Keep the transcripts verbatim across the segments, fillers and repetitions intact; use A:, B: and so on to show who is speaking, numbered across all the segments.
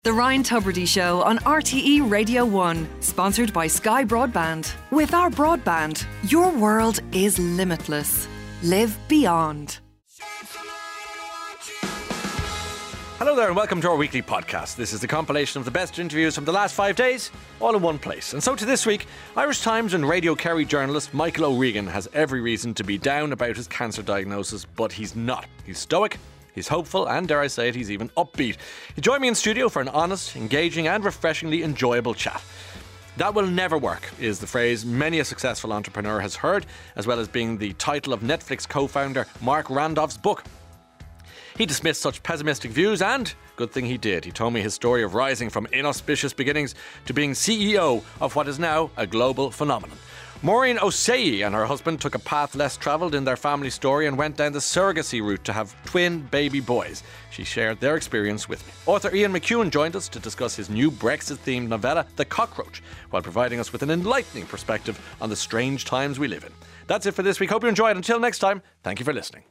A: The Ryan Tubridy Show on R T E Radio one, sponsored by Sky Broadband. With our broadband, your world is limitless. Live beyond.
B: Hello there and welcome to our weekly podcast. This is the compilation of the best interviews from the last five days, all in one place. And so to this week, Irish Times and Radio Kerry journalist Michael O'Regan has every reason to be down about his cancer diagnosis, but he's not. He's stoic, he's hopeful, and dare I say it, he's even upbeat. He joined me in studio for an honest, engaging and refreshingly enjoyable chat. That will never work is the phrase many a successful entrepreneur has heard, as well as being the title of Netflix co-founder Mark Randolph's book. He dismissed such pessimistic views and, good thing he did, he told me his story of rising from inauspicious beginnings to being C E O of what is now a global phenomenon. Maureen Osei and her husband took a path less travelled in their family story and went down the surrogacy route to have twin baby boys. She shared their experience with me. Author Ian McEwan joined us to discuss his new Brexit-themed novella, The Cockroach, while providing us with an enlightening perspective on the strange times we live in. That's it for this week. Hope you enjoyed. Until next time, thank you for listening.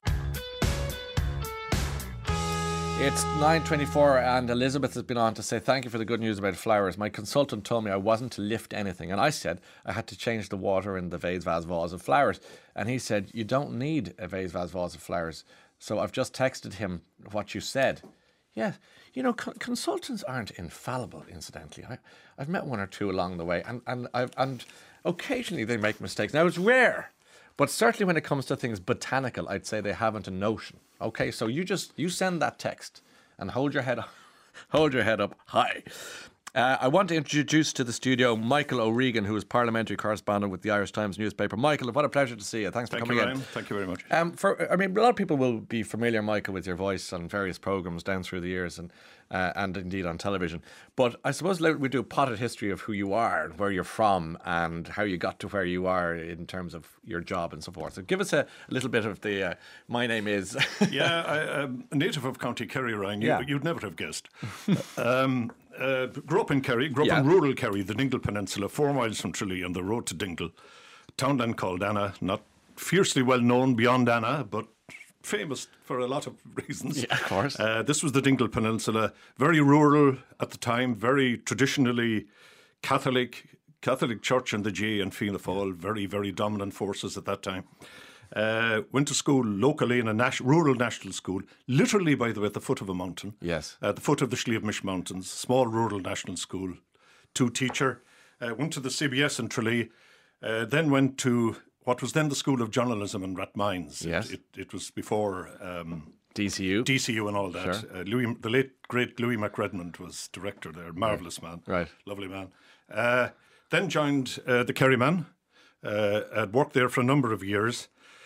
B: It's nine twenty-four and Elizabeth has been on to say thank you for the good news about flowers. My consultant told me I wasn't to lift anything and I said I had to change the water in the vase vase vase of flowers, and he said you don't need a vase vase vase of flowers. So I've just texted him what you said. Yeah, you know, co- consultants aren't infallible, incidentally. I, I've met one or two along the way and, and, I've, and occasionally they make mistakes. Now it's rare, but certainly when it comes to things botanical, I'd say they haven't a notion. Okay, so you just, you send that text and hold your head up, hold your head up high. Uh, I want to introduce to the studio Michael O'Regan, who is parliamentary correspondent with the Irish Times newspaper. Michael, what a pleasure to see you. Thanks for
C: Thank
B: coming
C: you,
B: in.
C: Ryan. Thank you very much.
B: Um, for, I mean, a lot of people will be familiar, Michael, with your voice on various programmes down through the years and uh, and indeed on television. But I suppose we do a potted history of who you are and where you're from and how you got to where you are in terms of your job and so forth. So give us a, a little bit of the, uh, my name is...
C: yeah, I, I'm a native of County Kerry, Ryan. You,
B: Yeah.
C: You'd never have guessed. um, uh, grew up in Kerry, grew up
B: Yeah.
C: in rural Kerry, the Dingle Peninsula, four miles from Tralee on the road to Dingle. Town then called Anna, not fiercely well known beyond Anna, but famous for a lot of reasons.
B: Yeah, of course.
C: Uh, this was the Dingle Peninsula, very rural at the time, very traditionally Catholic, Catholic Church and the J and Fianna Fáil, very, very dominant forces at that time. Uh, went to school locally in a nas- rural national school, literally, by the way, at the foot of a mountain.
B: Yes.
C: At the foot of the Sliabmish Mountains, small rural national school, two teacher. Uh, went to the C B S in Tralee, uh, then went to what was then the School of Journalism in Rathmines.
B: Yes.
C: It, it, it was before um,
B: D C U.
C: D C U and all that.
B: Sure.
C: Uh, Louis, the late, great Louis McRedmond was director there. Marvellous man.
B: Right.
C: Lovely man. Uh, then joined uh, the Kerryman. Uh, I'd worked there for a number of years.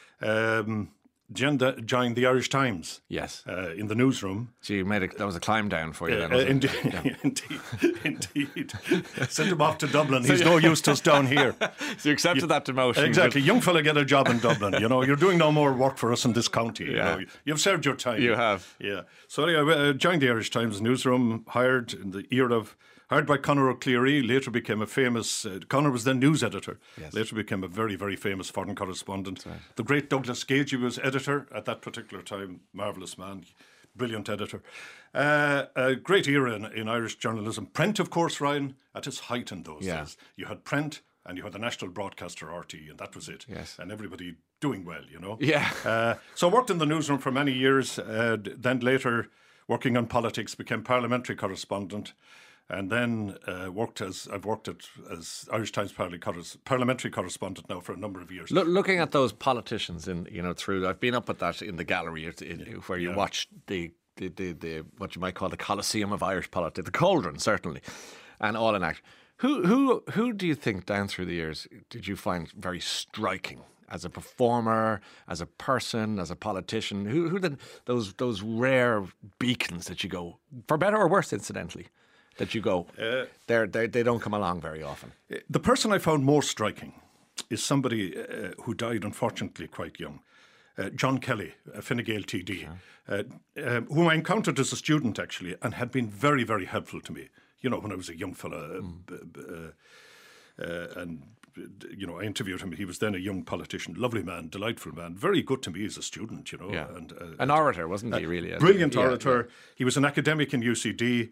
C: Um, joined, joined the Irish Times.
B: Yes.
C: Uh, in the newsroom.
B: So you made a, that was a climb down for you then,
C: Uh,
B: wasn't
C: indeed,
B: it? Yeah.
C: indeed, indeed. Sent him off to Dublin. He's no use to us down here.
B: So you accepted that demotion.
C: Exactly. Young fella get a job in Dublin. You know, you're doing no more work for us in this county. You
B: Yeah.
C: know, you've served your time.
B: You have.
C: Yeah. So anyway, I uh, joined the Irish Times newsroom, hired in the era of, hired by Conor O'Cleary, later became a famous, uh, Conor was then news editor,
B: Yes.
C: later became a very, very famous foreign correspondent. Right. The great Douglas Gagey was editor at that particular time, marvellous man, brilliant editor. Uh, a great era in, in Irish journalism. Print, of course, Ryan, at its height in those
B: Yeah.
C: days. You had print and you had the national broadcaster R T, and that was it.
B: Yes.
C: And everybody doing well, you know.
B: Yeah.
C: Uh, so I worked in the newsroom for many years, uh, then later working on politics, became parliamentary correspondent, and then uh, worked as I've worked at, as Irish Times parliamentary correspondent now for a number of years.
B: Look, looking at those politicians in, you know, through, I've been up at that in the gallery it, it,
C: Yeah.
B: where you
C: Yeah.
B: watch the, the, the, the, what you might call the Colosseum of Irish politics, the cauldron, certainly, and all in act. Who, who, who do you think down through the years did you find very striking? As a performer, as a person, as a politician, who who the, those those rare beacons that you go, for better or worse, incidentally, that you go, uh, they're, they're, they don't come along very often.
C: The person I found more striking is somebody uh, who died, unfortunately, quite young. Uh, John Kelly, a Fine Gael T D,
B: Sure.
C: uh, uh, whom I encountered as a student, actually, and had been very, very helpful to me. You know, when I was a young fella, mm. uh, b- uh, uh, and you know, I interviewed him. He was then a young politician, lovely man, delightful man, very good to me as a student, you know.
B: Yeah.
C: And, uh,
B: An orator, wasn't he, really?
C: Brilliant
B: yeah,
C: orator.
B: Yeah.
C: He was an academic in U C D.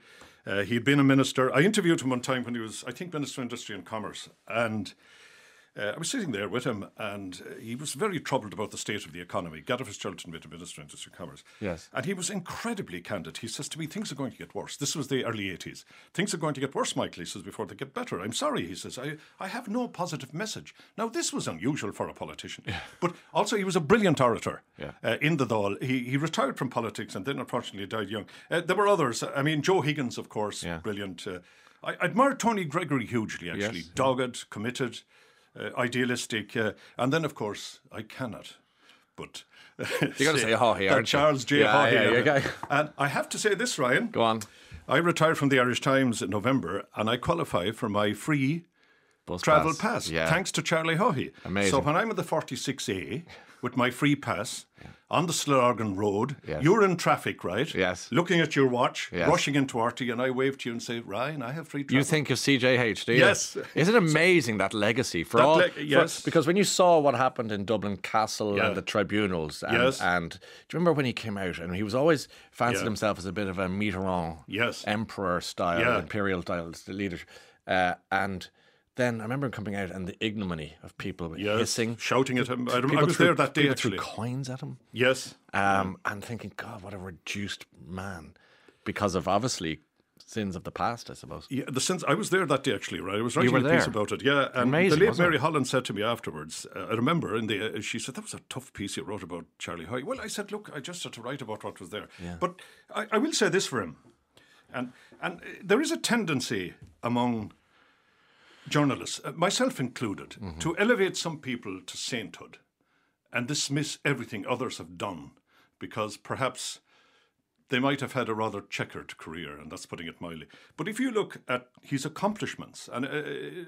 C: Uh, he had been a minister. I interviewed him one time when he was, I think, Minister of Industry and Commerce. And uh, I was sitting there with him, and uh, he was very troubled about the state of the economy. Gavin Fitzgerald had been Minister of Industry and Commerce.
B: Yes.
C: And he was incredibly candid. He says to me, things are going to get worse. This was the early eighties. Things are going to get worse, Michael, he says, before they get better. I'm sorry, he says. I, I have no positive message. Now, this was unusual for a politician. Yeah. But also, he was a brilliant orator
B: yeah.
C: uh, in the Dáil. He, he retired from politics and then, unfortunately, died young. Uh, there were others. I mean, Joe Higgins, of course, yeah. brilliant. Uh, I admire Tony Gregory hugely, actually. Yes. Dogged, committed, uh, idealistic. Uh, and then, of course, I cannot but uh,
B: you got to say Haughey, aren't
C: Charles J.
B: you? Yeah,
C: Haughey.
B: yeah, yeah, okay.
C: And I have to say this, Ryan.
B: Go on.
C: I retired from the Irish Times in November, and I qualify for my free
B: Bus
C: travel
B: pass,
C: pass
B: yeah.
C: thanks to Charlie Haughey.
B: Amazing.
C: So when I'm in the forty-six A with my free pass yeah. on the Slorgan Road,
B: yes.
C: you're in traffic, right?
B: Yes.
C: Looking at your watch,
B: yes.
C: rushing into R T, and I wave to you and say, Ryan, I have free travel.
B: You think of C J H, do you?
C: Yes.
B: Isn't it amazing, that legacy? For
C: that
B: all,
C: le- yes.
B: For, because when you saw what happened in Dublin Castle
C: yeah.
B: and the tribunals, and,
C: yes.
B: and do you remember when he came out and he was always fancied
C: yeah.
B: himself as a bit of a Mitterrand,
C: yes.
B: emperor style,
C: yeah.
B: imperial style leader, uh, and then I remember him coming out and the ignominy of people
C: yes.
B: hissing,
C: shouting at him. I,
B: people
C: I was
B: threw,
C: there that day,
B: people
C: actually.
B: threw coins at him.
C: Yes.
B: Um, and thinking, God, what a reduced man, because of obviously sins of the past, I suppose.
C: Yeah, the sins. I was there that day, actually, right? I was writing a
B: there.
C: piece about it. Yeah, and
B: Amazing,
C: the late Mary
B: it?
C: Holland said to me afterwards, uh, I remember, in the, uh, she said, that was a tough piece you wrote about Charlie Haughey. Well, I said, look, I just had to write about what was there.
B: Yeah.
C: But I, I will say this for him, and and uh, there is a tendency among journalists, uh, myself included, mm-hmm. to elevate some people to sainthood and dismiss everything others have done because perhaps they might have had a rather checkered career, and that's putting it mildly. But if you look at his accomplishments, and uh,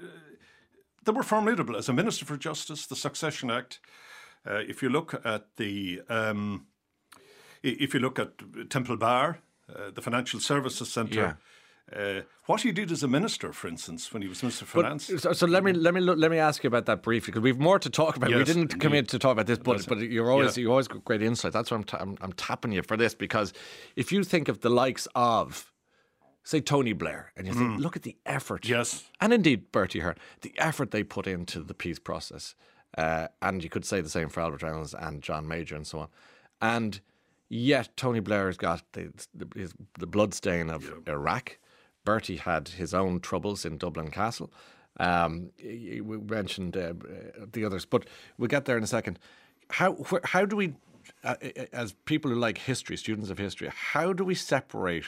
C: they were formidable as a Minister for Justice, the Succession Act. Uh, if you look at the, um, if you look at Temple Bar, uh, the Financial Services Centre.
B: Yeah.
C: Uh, what he did as a minister, for instance, when he was Minister of Finance.
B: But, so, so let me let me let me ask you about that briefly, because we've more to talk about.
C: Yes,
B: we didn't
C: indeed.
B: come in to talk about this, but but you're always
C: yeah.
B: you always got great insight. That's why I'm, ta- I'm I'm tapping you for this, because if you think of the likes of, say, Tony Blair, and you think, mm. look at the effort,
C: yes,
B: and indeed Bertie Ahern, the effort they put into the peace process, uh, and you could say the same for Albert Reynolds and John Major and so on, and yet Tony Blair has got the the, the bloodstain of yeah. Iraq. Bertie had his own troubles in Dublin Castle. Um, we mentioned uh, the others, but we'll get there in a second. How wh- how do we, uh, as people who like history, students of history, how do we separate,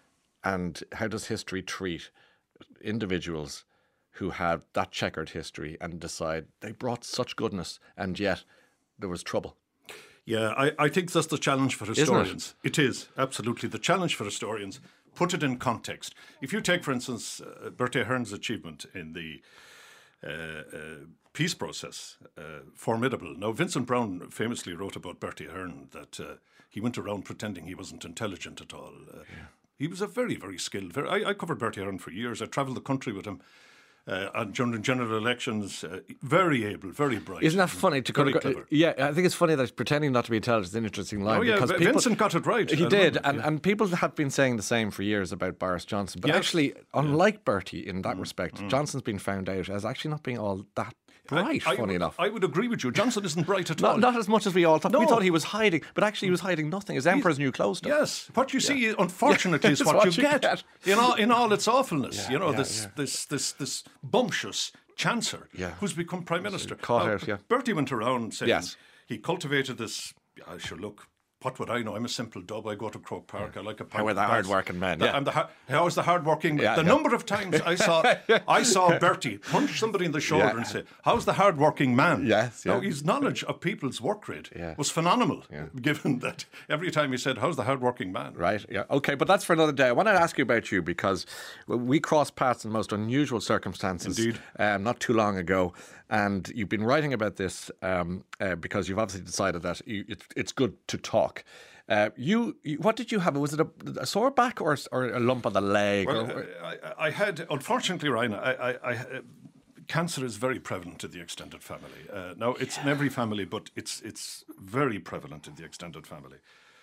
B: and how does history treat individuals who have that checkered history and decide they brought such goodness and yet there was trouble?
C: Yeah, I, I think that's the challenge for historians. It? it is, absolutely. The challenge for historians. Put it in context. If you take, for instance, uh, Bertie Ahern's achievement in the uh, uh, peace process, uh, formidable. Now, Vincent Browne famously wrote about Bertie Ahern that uh, he went around pretending he wasn't intelligent at all. Uh, yeah. He was a very, very skilled. Very, I, I covered Bertie Ahern for years. I travelled the country with him. Uh, and during general elections, uh, very able, very bright.
B: Isn't that funny? To
C: very
B: go,
C: clever.
B: Yeah, I think it's funny that pretending not to be intelligent is an interesting line.
C: Oh yeah,
B: because
C: v-
B: people,
C: Vincent got it right.
B: He
C: I
B: did,
C: remember,
B: and,
C: yeah.
B: and people have been saying the same for years about Boris Johnson. But
C: yes.
B: actually, unlike yeah. Bertie in that
C: mm,
B: respect,
C: mm.
B: Johnson's been found out as actually not being all that bright,
C: I, I
B: funny
C: would,
B: enough.
C: I would agree with you. Johnson isn't bright at
B: not,
C: all.
B: Not as much as we all thought.
C: No.
B: We thought he was hiding, but actually he was hiding nothing. His emperor's new clothes stuff.
C: Yes. What you see,
B: yeah.
C: unfortunately,
B: yeah.
C: is what,
B: what
C: you,
B: you
C: get,
B: get.
C: in all in all its awfulness.
B: Yeah,
C: you know,
B: yeah,
C: this,
B: yeah.
C: this this this bumptious Chancellor
B: yeah.
C: who's become Prime Minister.
B: Caught
C: now,
B: out, yeah.
C: Bertie went around saying
B: yes.
C: he cultivated this, I sure look, what would I know? I'm a simple dub. I go to Croke Park.
B: Yeah.
C: I like a
B: How are the hard-working men?
C: The,
B: yeah.
C: I'm the ha- how is the hard-working
B: yeah,
C: The
B: yeah.
C: number of times I saw I saw Bertie punch somebody in the shoulder
B: yeah.
C: and say, how's the hard-working man?
B: Yes, yeah.
C: Now, his knowledge of people's work rate
B: yeah.
C: was phenomenal,
B: yeah.
C: given that every time he said, how's the hard-working man?
B: Right, yeah. Okay, but that's for another day. I want to ask you about you because we crossed paths in the most unusual circumstances.
C: Indeed.
B: Um, not too long ago. And you've been writing about this um, uh, because you've obviously decided that you, it, it's good to talk. Uh, you, you, what did you have? Was it a, a sore back or, or a lump on the leg?
C: Well,
B: or,
C: I, I had, unfortunately, Ryan, I, I, I, uh, cancer is very prevalent in the extended family. Uh, now, it's in every family, but it's it's very prevalent in the extended family.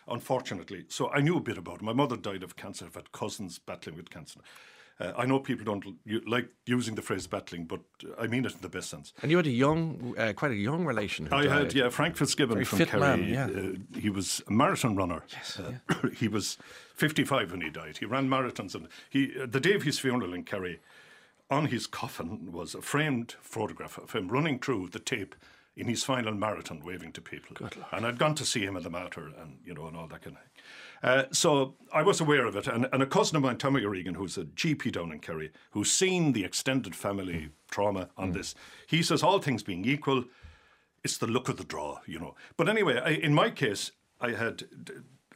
C: unfortunately. So I knew a bit about it. My mother died of cancer. I've had cousins battling with cancer. Uh, I know people don't you, like using the phrase battling, but I mean it in the best sense.
B: And you had a young, uh, quite a young relation. Who
C: I
B: died.
C: had, yeah, Frank Fitzgibbon
B: Very
C: from
B: fit
C: Kerry.
B: man, yeah.
C: uh, he was a marathon runner.
B: Yes,
C: uh,
B: yeah.
C: He was fifty-five when he died. He ran marathons, and he uh, the day of his funeral in Kerry, on his coffin was a framed photograph of him running through the tape in his final marathon, waving to people.
B: Good Lord.
C: And I'd gone to see him at the Mater, and you know, and all that kind of thing. Uh, so I was aware of it, and, and a cousin of mine, Tommy O'Regan, who's a G P down in Kerry, who's seen the extended family mm. trauma on mm. this, he says, all things being equal, it's the luck of the draw, you know. But anyway, I, in my case, I had d- d-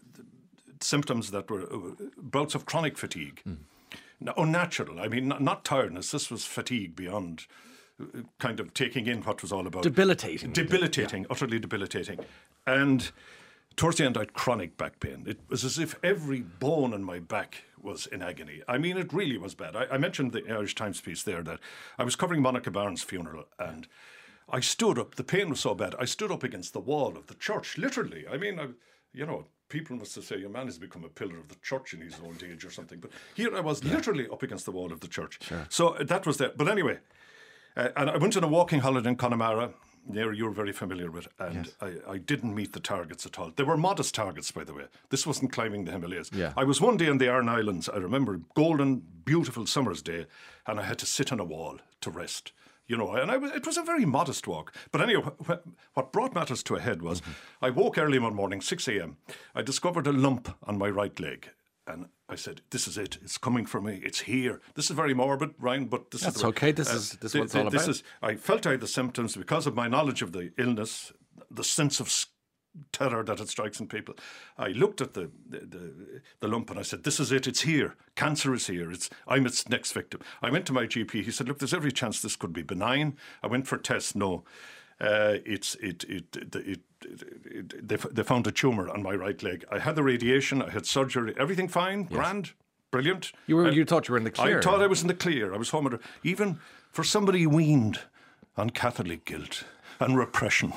C: symptoms that were uh, bouts of chronic fatigue. Mm. No, unnatural. I mean, not, not tiredness. This was fatigue beyond uh, kind of taking in what was all about.
B: Debilitating.
C: Debilitating, yeah. Utterly debilitating. And towards the end, I had chronic back pain. It was as if every bone in my back was in agony. I mean, it really was bad. I, I mentioned the Irish Times piece there that I was covering Monica Barnes' funeral, and I stood up. The pain was so bad. I stood up against the wall of the church, literally. I mean, I, you know, people must have said, your man has become a pillar of the church in his old age or something. But here I was, yeah. literally up against the wall of the church.
B: Sure.
C: So that was there. But anyway, uh, and I went on a walking holiday in Connemara. There, you're very familiar with, and yes. I, I didn't meet the targets at all. They were modest targets, by the way. This wasn't climbing the Himalayas.
B: Yeah.
C: I was one day in the Aran Islands, I remember, golden, beautiful summer's day, and I had to sit on a wall to rest. You know, and I was, it was a very modest walk. But anyway, wh- what brought matters to a head was mm-hmm. I woke early one morning, six a.m. I discovered a lump on my right leg. And I said, this is it. It's coming for me. It's here. This is very morbid, Ryan, but this
B: That's
C: is... That's
B: okay. This uh, is this is what it's all
C: this
B: about.
C: Is, I felt I had the symptoms because of my knowledge of the illness, the sense of terror that it strikes in people. I looked at the, the, the, the lump and I said, this is it. It's here. Cancer is here. It's I'm its next victim. I went to my G P. He said, look, there's every chance this could be benign. I went for tests. No. Uh, it's it it, it, it, it, it they, they found a tumour on my right leg. I had the radiation, I had surgery, everything fine, yes. grand, brilliant.
B: You were
C: I,
B: you thought you were in the clear.
C: I thought I was in the clear. I was home. Even for somebody weaned on Catholic guilt and repression,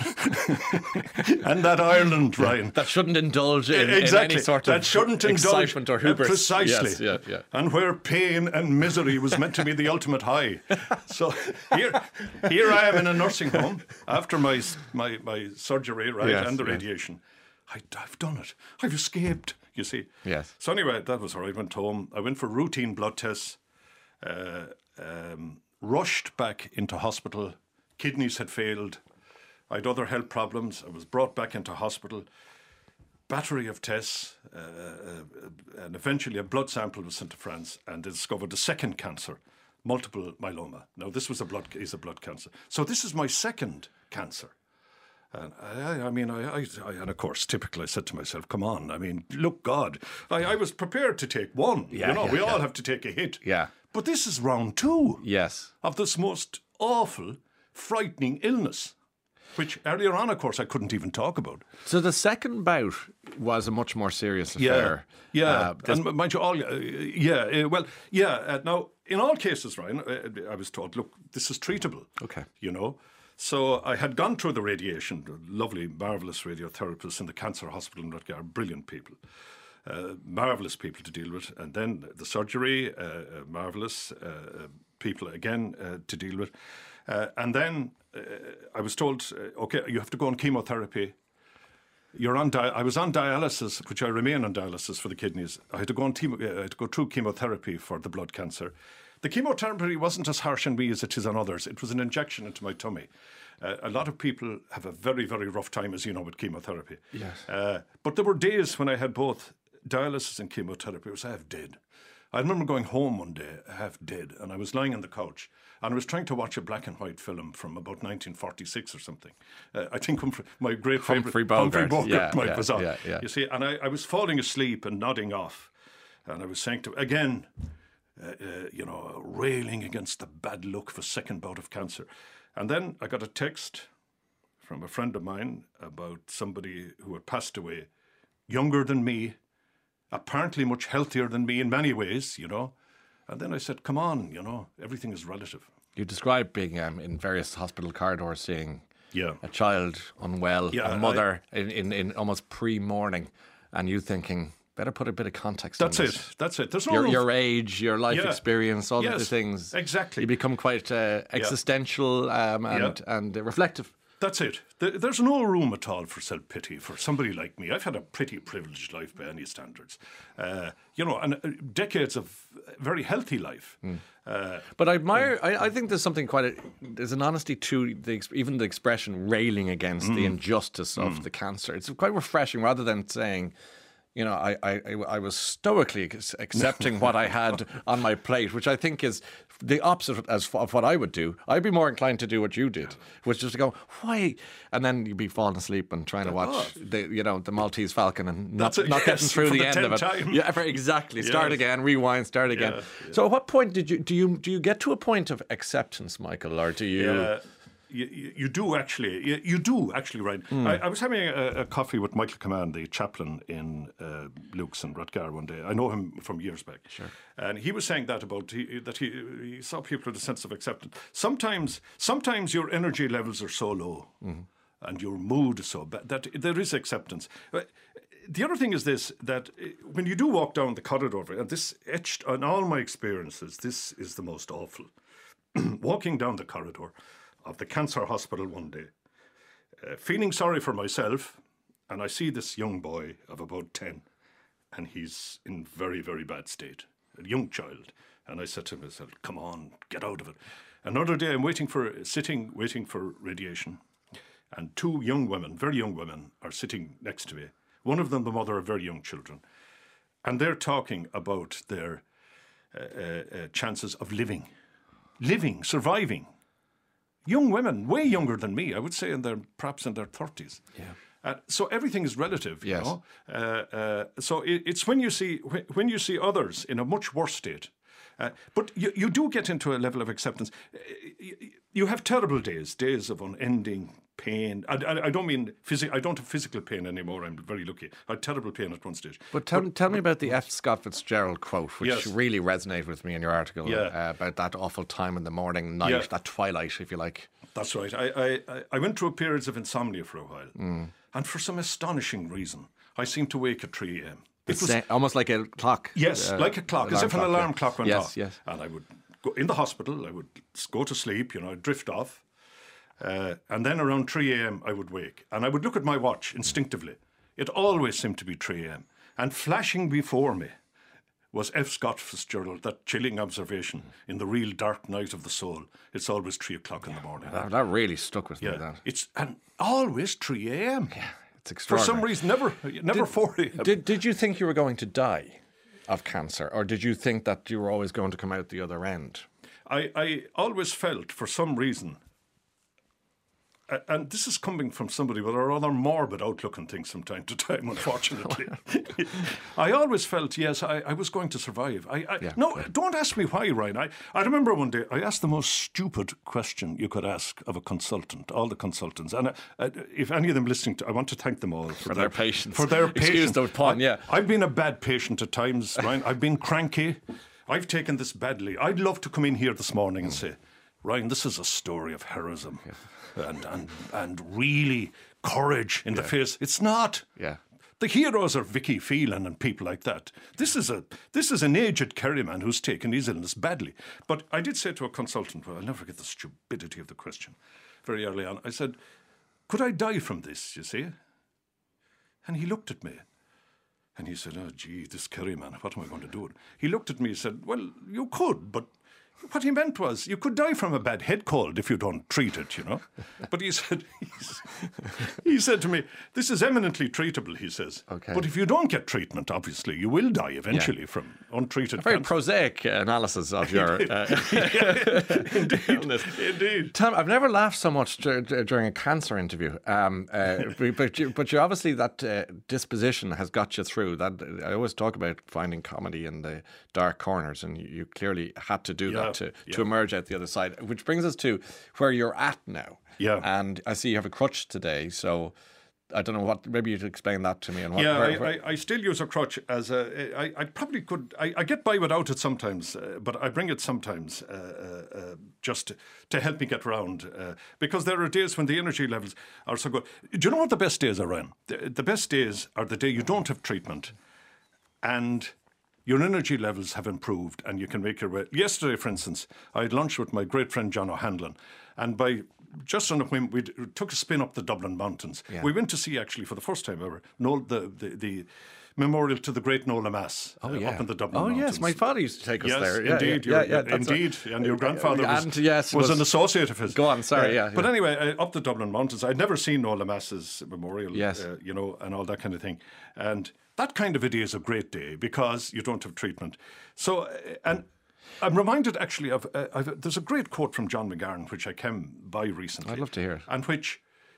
C: and that Ireland, Ryan,
B: that shouldn't indulge in,
C: exactly.
B: in any sort
C: that
B: of
C: shouldn't
B: excitement
C: indulge,
B: or hubris.
C: Uh, precisely,
B: yes, yeah, yeah.
C: And where pain and misery was meant to be the ultimate high. So here, here I am in a nursing home after my my, my surgery, right, yes, and the radiation. Yes. I, I've done it. I've escaped. You see.
B: Yes.
C: So anyway, that was where I went home. I went for routine blood tests. Uh, um, rushed back into hospital. Kidneys had failed. I had other health problems. I was brought back into hospital. Battery of tests, uh, uh, and eventually a blood sample was sent to France, and they discovered a second cancer, multiple myeloma. Now this was a blood is a blood cancer. So this is my second cancer. And I, I mean, I, I, I, and of course, typically, I said to myself, "Come on! I mean, look, God, I, I was prepared to take one.
B: Yeah,
C: you know,
B: yeah,
C: we
B: yeah.
C: all have to take a hit.
B: Yeah,
C: but this is round two.
B: Yes,
C: of this most awful, frightening illness." Which earlier on, of course, I couldn't even talk about.
B: So the second bout was a much more serious affair.
C: Yeah, yeah.
B: Uh,
C: and mind you, all, uh, yeah, uh, well, yeah. Uh, now, in all cases, Ryan, uh, I was told, look, this is treatable.
B: Okay.
C: You know, so I had gone through the radiation. The lovely, marvellous radiotherapists in the cancer hospital in Rutger, brilliant people. Uh, marvellous people to deal with. And then the surgery, uh, uh, marvellous uh, people again uh, to deal with. Uh, and then uh, I was told, uh, okay, you have to go on chemotherapy. You're on. Di- I was on dialysis, which I remain on dialysis for the kidneys. I had to go on. Chemo- uh, I had to go through chemotherapy for the blood cancer. The chemotherapy wasn't as harsh on me as it is on others. It was an injection into my tummy. Uh, a lot of people have a very, very rough time, as you know, with chemotherapy.
B: Yes.
C: Uh, but there were days when I had both dialysis and chemotherapy. I was half dead. I remember going home one day, half dead, and I was lying on the couch, and I was trying to watch a black and white film from about nineteen forty-six or something. Uh, I think Humphrey, my great favourite
B: Humphrey Bogart,
C: Humphrey Bogart
B: yeah, yeah,
C: was on.
B: Yeah, yeah.
C: You see, and I, I was falling asleep and nodding off, and I was saying to again, uh, uh, you know, railing against the bad luck of a second bout of cancer, and then I got a text from a friend of mine about somebody who had passed away, younger than me. Apparently much healthier than me in many ways, you know. And then I said, come on, you know, everything is relative.
B: You described being um, in various hospital corridors, seeing
C: yeah.
B: a child unwell,
C: yeah,
B: a mother I, in, in, in almost pre-morning, and you thinking, better put a bit of context
C: That's
B: on
C: it.
B: this.
C: That's it. There's no
B: Your,
C: room
B: your
C: for-
B: age, your life
C: Yeah.
B: experience, all of
C: Yes,
B: the things.
C: exactly.
B: You become quite uh, existential um, and, and uh, reflective.
C: That's it. There- There's no room at all for self-pity for somebody like me. I've had a pretty privileged life by any standards. Uh, you know, and uh, decades of very healthy life. Uh,
B: But I admire. I, I think there's something quite. A, there's an honesty to the ex- even the expression railing against the injustice of the cancer. It's quite refreshing, rather than saying, you know, I I, I was stoically ac- accepting what I had on my plate, which I think is the opposite as of what I would do. I'd be more inclined to do what you did, which is to go, why, and then you'd be falling asleep and trying to watch the you know the Maltese Falcon and not,
C: That's it,
B: not
C: yes,
B: getting through
C: for
B: the,
C: the
B: end of it.
C: tenth time.
B: Yeah, exactly. Start
C: Yes.
B: again, rewind, start again.
C: Yeah, yeah.
B: So, at what point did you do you do you get to a point of acceptance, Michael, or do you?
C: Uh, you, you you do actually, you, you do actually, right. I, I was having a, a coffee with Michael Command, the chaplain in uh, Luke's in Rutgar one day. I know him from years back. Sure. And he was saying that about, he, that he, he saw people with a sense of acceptance. Sometimes, sometimes your energy levels are so low and your mood is so bad that there is acceptance. But the other thing is this, that uh, when you do walk down the corridor, and this etched on all my experiences, this is the most awful. Walking down the corridor of the cancer hospital one day, uh, feeling sorry for myself, and I see this young boy of about ten, and he's in very, very bad state, a young child. And I said to myself, come on, get out of it. Another day I'm waiting for, sitting, waiting for radiation, and two young women, very young women, are sitting next to me. One of them, the mother of very young children. And they're talking about their uh, uh, uh, chances of living, living, surviving. Young women, way younger than me, I would say, in their perhaps in their thirties. Yeah. Uh, so everything is relative, you
B: Yes.
C: know. Uh, uh, so it, it's when you see when, when you see others in a much worse state. Uh, but you, you do get into a level of acceptance. Uh, You, you have terrible days, days of unending pain. I, I, I don't mean physical. I don't have physical pain anymore. I'm very lucky. I had terrible pain at one stage.
B: But tell, tell me about the F. Scott Fitzgerald quote, which
C: Yes.
B: really resonated with me in your article
C: Yeah.
B: uh, about that awful time in the morning, night,
C: Yeah.
B: that twilight, if you like.
C: That's right. I, I, I- I went through periods of insomnia for a while. And for some astonishing reason, I seemed to wake at three a.m. It was,
B: Sa- almost like a clock.
C: yes,
B: uh,
C: like a clock, as if an alarm
B: yeah.
C: clock went
B: yes,
C: off.
B: Yes,
C: And I would go in the hospital, I would s- go to sleep, you know, I'd drift off. Uh, and then around three a.m. I would wake. And I would look at my watch instinctively. It always seemed to be three a.m. And flashing before me was F. Scott Fitzgerald, that chilling observation in the real dark night of the soul. It's always three o'clock in the morning.
B: That, that really stuck with me,
C: yeah,
B: that.
C: it's and always three a.m.
B: It's
C: For
B: extraordinary.
C: some reason, never, never four a.m.
B: Did, did you think you were going to die of cancer, or did you think that you were always going to come out the other end?
C: I, I always felt, for some reason, a- and this is coming from somebody with a rather morbid outlook on things from time to time, unfortunately. I always felt, yes, I, I was going to survive. I, I,
B: Yeah,
C: no,
B: yeah.
C: don't ask me why, Ryan. I, I remember one day I asked the most stupid question you could ask of a consultant, all the consultants. And uh, uh, if any of them listening to, I want to thank them all for,
B: For their patience.
C: For their
B: Excuse
C: patience.
B: the pun, yeah.
C: I, I've been a bad patient at times, Ryan. I've been cranky. I've taken this badly. I'd love to come in here this morning and say, Ryan, this is a story of heroism and, and and really courage in the face. It's not.
B: Yeah.
C: The heroes are Vicky Phelan and people like that. This is a this is an aged Kerryman who's taken his illness badly. But I did say to a consultant, well, I'll never forget the stupidity of the question, very early on. I said, could I die from this, you see? And he looked at me. And he said, oh, gee, this Kerryman, what am I going to do? He looked at me and said, well, you could, but what he meant was you could die from a bad head cold if you don't treat it, you know. But he said, he said to me, this is eminently treatable, he says.
B: Okay.
C: But if you don't get treatment, obviously, you will die eventually
B: Yeah.
C: from untreated
B: Very
C: cancer.
B: prosaic uh, analysis of your. Uh,
C: Indeed, indeed.
B: Tom, I've never laughed so much dur- dur- during a cancer interview. Um, uh, but you, but you obviously that uh, disposition has got you through. That I always talk about finding comedy in the dark corners, and you, you clearly had to do
C: Yeah,
B: that to,
C: yeah.
B: to emerge out the other side. Which brings us to where you're at now.
C: Yeah.
B: And I see you have a crutch today, so I don't know what. Maybe you'd explain that to me. And what,
C: yeah,
B: where,
C: I,
B: where,
C: I, I still use a crutch as a. I, I probably could. I, I get by without it sometimes, uh, but I bring it sometimes uh, uh, uh, just to, to help me get around. Uh, because there are days when the energy levels are so good. Do you know what the best days are, Ryan? The, the best days are the day you don't have treatment, and your energy levels have improved, and you can make your way. Yesterday, for instance, I had lunch with my great friend John O'Hanlon, and by just on a whim, we took a spin up the Dublin Mountains. Yeah. We went to see, actually, for the first time ever, Noel, the, the, the memorial to the great Noel Mass uh, oh, yeah. up in the Dublin
B: oh,
C: Mountains.
B: Oh, yes, my father used to take us
C: yes,
B: there. Yeah,
C: indeed,
B: yeah, yeah, yeah,
C: indeed. A, and your grandfather was,
B: and, yes,
C: was,
B: was
C: an associate of his.
B: Go on, sorry, uh, yeah, yeah.
C: But anyway, uh, up the Dublin Mountains, I'd never seen Noel Mass's memorial,
B: yes.
C: uh, you know, and all that kind of thing. And that kind of a day is a great day because you don't have treatment. So, uh, and I'm reminded actually of, uh, I've, there's a great quote from John McGarn, which I came by recently.
B: I'd love to hear it.
C: And which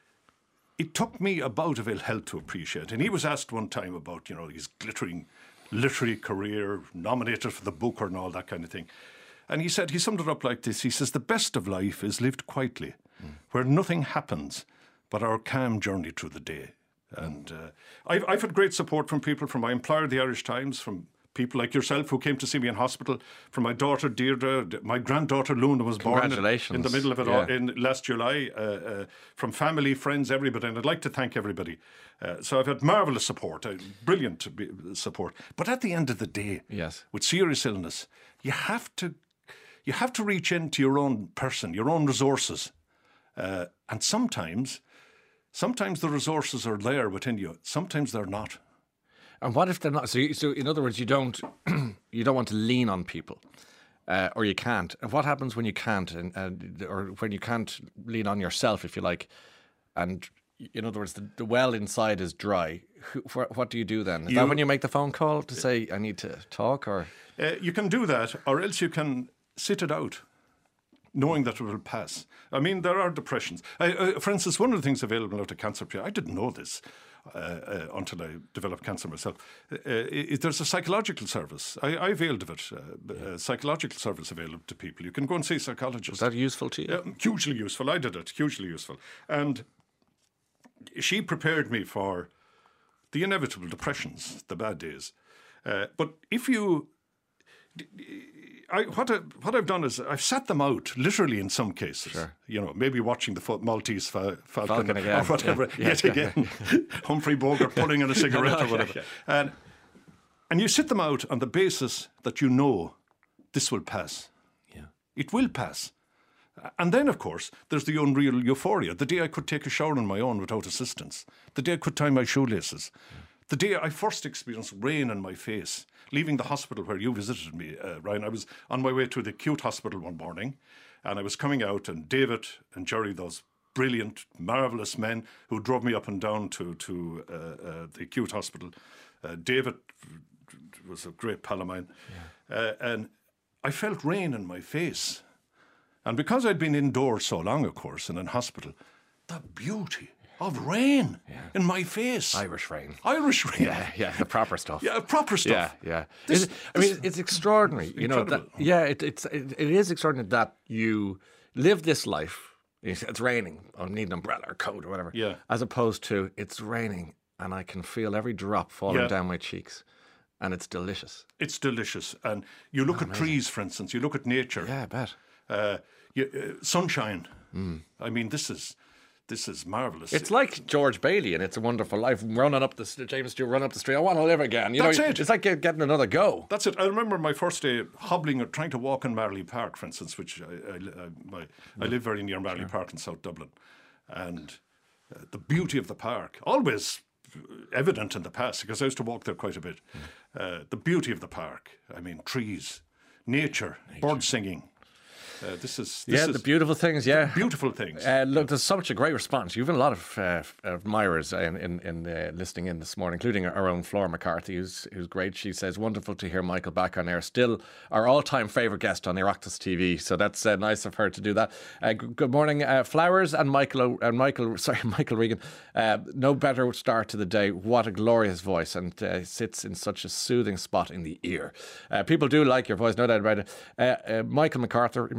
C: it took me a bout of ill health to appreciate. And he was asked one time about, you know, his glittering literary career, nominated for the Booker and all that kind of thing. And he said, he summed it up like this. He says, the best of life is lived quietly, mm. where nothing happens but our calm journey through the day. And uh, I've, I've had great support from people, from my employer, the Irish Times, from people like yourself who came to see me in hospital, from my daughter Deirdre, my granddaughter Luna was born in, in the middle of it yeah. all, in last July, uh, uh, from family, friends, everybody, and I'd like to thank everybody. Uh, so I've had marvellous support, uh, brilliant support. But at the end of the day,
B: yes.
C: with serious illness, you have to you have to reach into your own person, your own resources, uh, and sometimes, sometimes the resources are there within you. Sometimes they're not.
B: And what if they're not? So, you, so in other words, you don't you don't want to lean on people, uh, or you can't. And what happens when you can't, and, and or when you can't lean on yourself, if you like? And in other words, the, the well inside is dry. Who, what, what do you do then? Is you, that when you make the phone call to say I need to talk, or
C: uh, you can do that, or else you can sit it out, knowing that it will pass. I mean, there are depressions. I, uh, for instance, one of the things available out of Cancer Care, I didn't know this. Uh, uh, until I developed cancer myself, uh, it, there's a psychological service. I, I availed of it. Uh, yeah. A psychological service available to people. You can go and see a psychologist.
B: Was that useful to you?
C: Uh, hugely useful. I did it. Hugely useful. And she prepared me for the inevitable depressions, the bad days. Uh, but if you... I, what, I, what I've done is I've sat them out, literally in some cases.
B: Sure.
C: You know, maybe watching the Maltese fa- Falcon,
B: Falcon again.
C: or whatever,
B: yeah.
C: yet
B: yeah.
C: again. Humphrey Bogart pulling in a cigarette or whatever. Yeah, yeah. And, and you sit them out on the basis that you know this will pass.
B: Yeah.
C: It will pass. And then, of course, there's the unreal euphoria. The day I could take a shower on my own without assistance. The day I could tie my shoelaces. Yeah. The day I first experienced rain in my face, leaving the hospital where you visited me, uh, Ryan, I was on my way to the acute hospital one morning, and I was coming out, and David and Jerry, those brilliant, marvellous men who drove me up and down to, to uh, uh, the acute hospital. Uh, David was a great pal of mine. Yeah. Uh, and I felt rain in my face. And because I'd been indoors so long, of course, and in hospital, the beauty of rain yeah. in my face.
B: Irish rain.
C: Irish rain.
B: Yeah, yeah, the proper stuff.
C: Yeah, proper stuff.
B: Yeah, yeah.
C: This,
B: it, I mean, it's extraordinary. You know,
C: incredible.
B: that, yeah, it, it's it, it is extraordinary that you live this life. It's raining. I need an umbrella or coat or whatever.
C: Yeah.
B: As opposed to it's raining and I can feel every drop falling
C: yeah.
B: down my cheeks, and it's delicious.
C: It's delicious. And you look
B: oh,
C: at
B: amazing.
C: trees, for instance. You look at nature.
B: Yeah, I bet.
C: Uh, you, uh, sunshine. Mm. I mean, this is. This is marvellous.
B: It's like George Bailey and It's a Wonderful Life, running up the James Stewart, running up the street. I want to live again. You
C: That's
B: know,
C: it.
B: It's like getting another go.
C: That's it. I remember my first day hobbling or trying to walk in Marley Park, for instance, which I, I, I, my, yeah. I live very near Marley sure. Park in South Dublin, and uh, the beauty of the park, always evident in the past because I used to walk there quite a bit. Mm. Uh, the beauty of the park. I mean, trees, nature, nature. bird singing. Uh, this is this
B: yeah,
C: is
B: the beautiful things. Yeah,
C: beautiful things.
B: Uh, look, there's such a great response. You've had a lot of uh, admirers in in, in uh, listening in this morning, including our own Flora McCarthy, who's who's great. She says, "Wonderful to hear Michael back on air. Still our all-time favourite guest on Oireachtas T V." So that's uh, nice of her to do that. Uh, g- good morning, uh, Flowers and Michael o- and Michael. Sorry, Michael Regan. Uh, no better start to the day. What a glorious voice, and uh, sits in such a soothing spot in the ear. Uh, people do like your voice, no doubt about it. Uh, uh, Michael McArthur.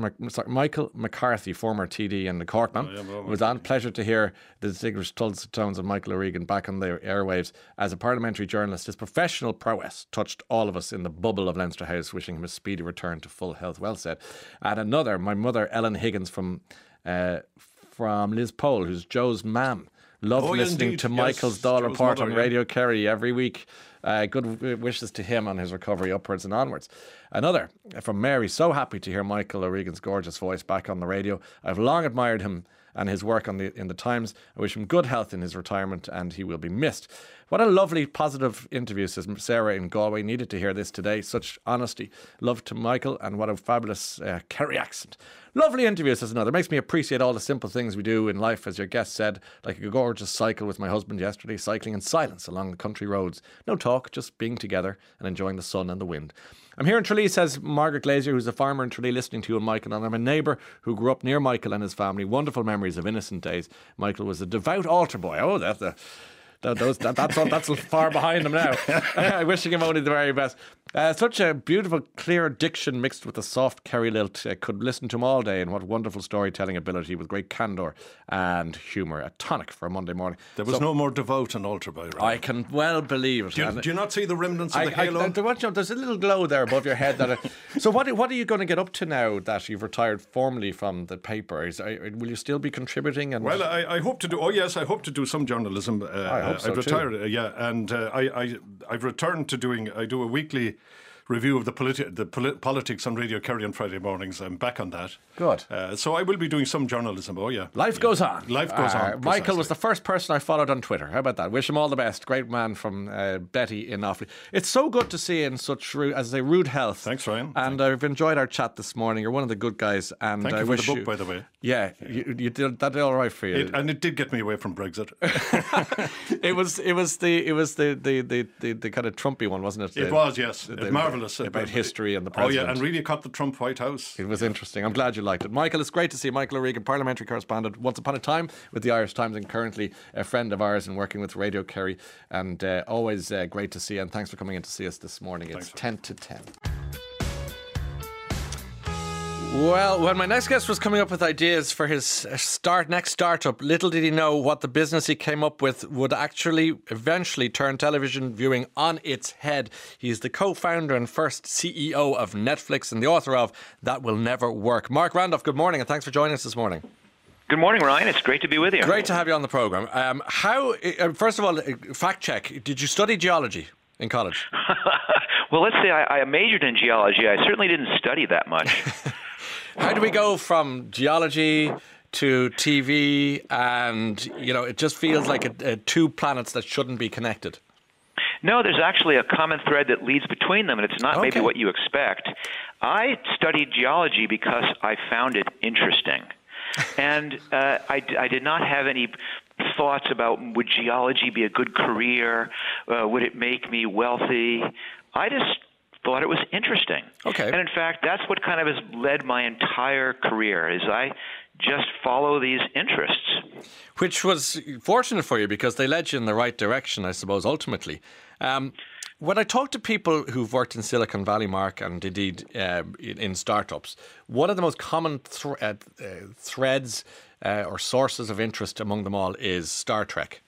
B: Mc, sorry, Michael McCarthy, former T D and the Corkman,
C: oh, yeah, well,
B: was on. Pleasure to hear the distinguished tones of Michael O'Regan back on the airwaves. As a parliamentary journalist, his professional prowess touched all of us in the bubble of Leinster House, wishing him a speedy return to full health. Well said. And another, my mother, Ellen Higgins from uh, from Lispole, who's Joe's mam. Loved
C: oh,
B: listening
C: indeed.
B: to
C: Yes,
B: Michael's Dáil
C: Joe's
B: report
C: mother,
B: on
C: yeah.
B: Radio Kerry every week. Uh, good wishes to him on his recovery upwards and onwards. Another from Mary. So happy to hear Michael O'Regan's gorgeous voice back on the radio. I've long admired him and his work on the in the Times. I wish him good health in his retirement, and he will be missed. What a lovely, positive interview, says Sarah in Galway. Needed to hear this today. Such honesty. Love to Michael, and what a fabulous uh, Kerry accent. Lovely interview, says another. Makes me appreciate all the simple things we do in life, as your guest said, like a gorgeous cycle with my husband yesterday, cycling in silence along the country roads. No talk, just being together and enjoying the sun and the wind. I'm here in Tralee, says Margaret Glazier, who's a farmer in Tralee, listening to you and Michael, and I'm a neighbour who grew up near Michael and his family. Wonderful memories of innocent days. Michael was a devout altar boy. Oh, that's a... That, those, that, that's all, that's far behind him now. Wishing him only the very best. Uh, such a beautiful, clear diction mixed with a soft Kerry lilt. Uh, could listen to him all day, and what wonderful storytelling ability with great candour and humour. A tonic for a Monday morning.
C: There was
B: so,
C: no more devout an altar boy. Right?
B: I can well believe it.
C: Do you, do you not see the remnants of
B: I,
C: the halo?
B: I, I, I, there's a little glow there above your head. That I, so what, what are you going to get up to now that you've retired formally from the paper? Is, are, will you still be contributing? And
C: Well, I, I hope to do. Oh yes, I hope to do some journalism. Uh,
B: I hope so
C: I've retired.
B: too.
C: Uh, yeah, and uh, I, I I've returned to doing. I do a weekly review of the politi- the poli- politics on Radio Kerry on Friday mornings. I'm back on that.
B: Good.
C: Uh, so I will be doing some journalism. Oh yeah.
B: Life
C: yeah.
B: goes on.
C: Life goes
B: Uh,
C: on.
B: Michael
C: precisely.
B: was the first person I followed on Twitter. How about that? Wish him all the best. Great man from uh, Betty in Offaly. It's so good to see you in such, rude, as I say, rude health.
C: Thanks, Ryan.
B: And I've enjoyed our chat this morning. You're one of the good guys. And
C: Thank
B: I
C: you for
B: wish
C: the book,
B: you,
C: by the way.
B: Yeah, you, you did that. Did all right for you.
C: It, and it did get me away from Brexit.
B: it was. It was the. It was the the, the, the, the kind of Trumpy one, wasn't it?
C: It
B: The-
C: was, yes.
B: the-
C: It's marvellous.
B: about history and the
C: Oh, yeah,
B: president.
C: and really caught the Trump White House.
B: It was interesting. I'm glad you liked it. Michael, it's great to see Michael O'Regan, parliamentary correspondent, once upon a time with the Irish Times and currently a friend of ours and working with Radio Kerry. And uh, always uh, great to see you. And thanks for coming in to see us this morning. It's
C: Thanks.
B: ten to ten. Well, when my next guest was coming up with ideas for his start next startup, little did he know what the business he came up with would actually eventually turn television viewing on its head. He's the co-founder and first C E O of Netflix and the author of That Will Never Work. Mark Randolph, good morning and thanks for joining us this morning.
D: Good morning, Ryan. It's great to be with you.
B: Great to have you on the programme. Um, how, uh, first of all, uh, fact check, did you study geology in college?
D: Well, let's say I, I majored in geology. I certainly didn't study that much.
B: How do we go from geology to T V and, you know, it just feels like a, a two planets that shouldn't be connected?
D: No, there's actually a common thread that leads between them, and it's not
B: Okay.
D: maybe what you expect. I studied geology because I found it interesting. And uh, I, I did not have any thoughts about would geology be a good career? Uh, would it make me wealthy? I just thought it was interesting.
B: Okay.
D: And in fact, that's what kind of has led my entire career, is I just follow these interests.
B: Which was fortunate for you because they led you in the right direction, I suppose, ultimately. Um, when I talk to people who've worked in Silicon Valley, Mark, and indeed uh, in, in startups, one of the most common thr- uh, uh, threads uh, or sources of interest among them all is Star Trek.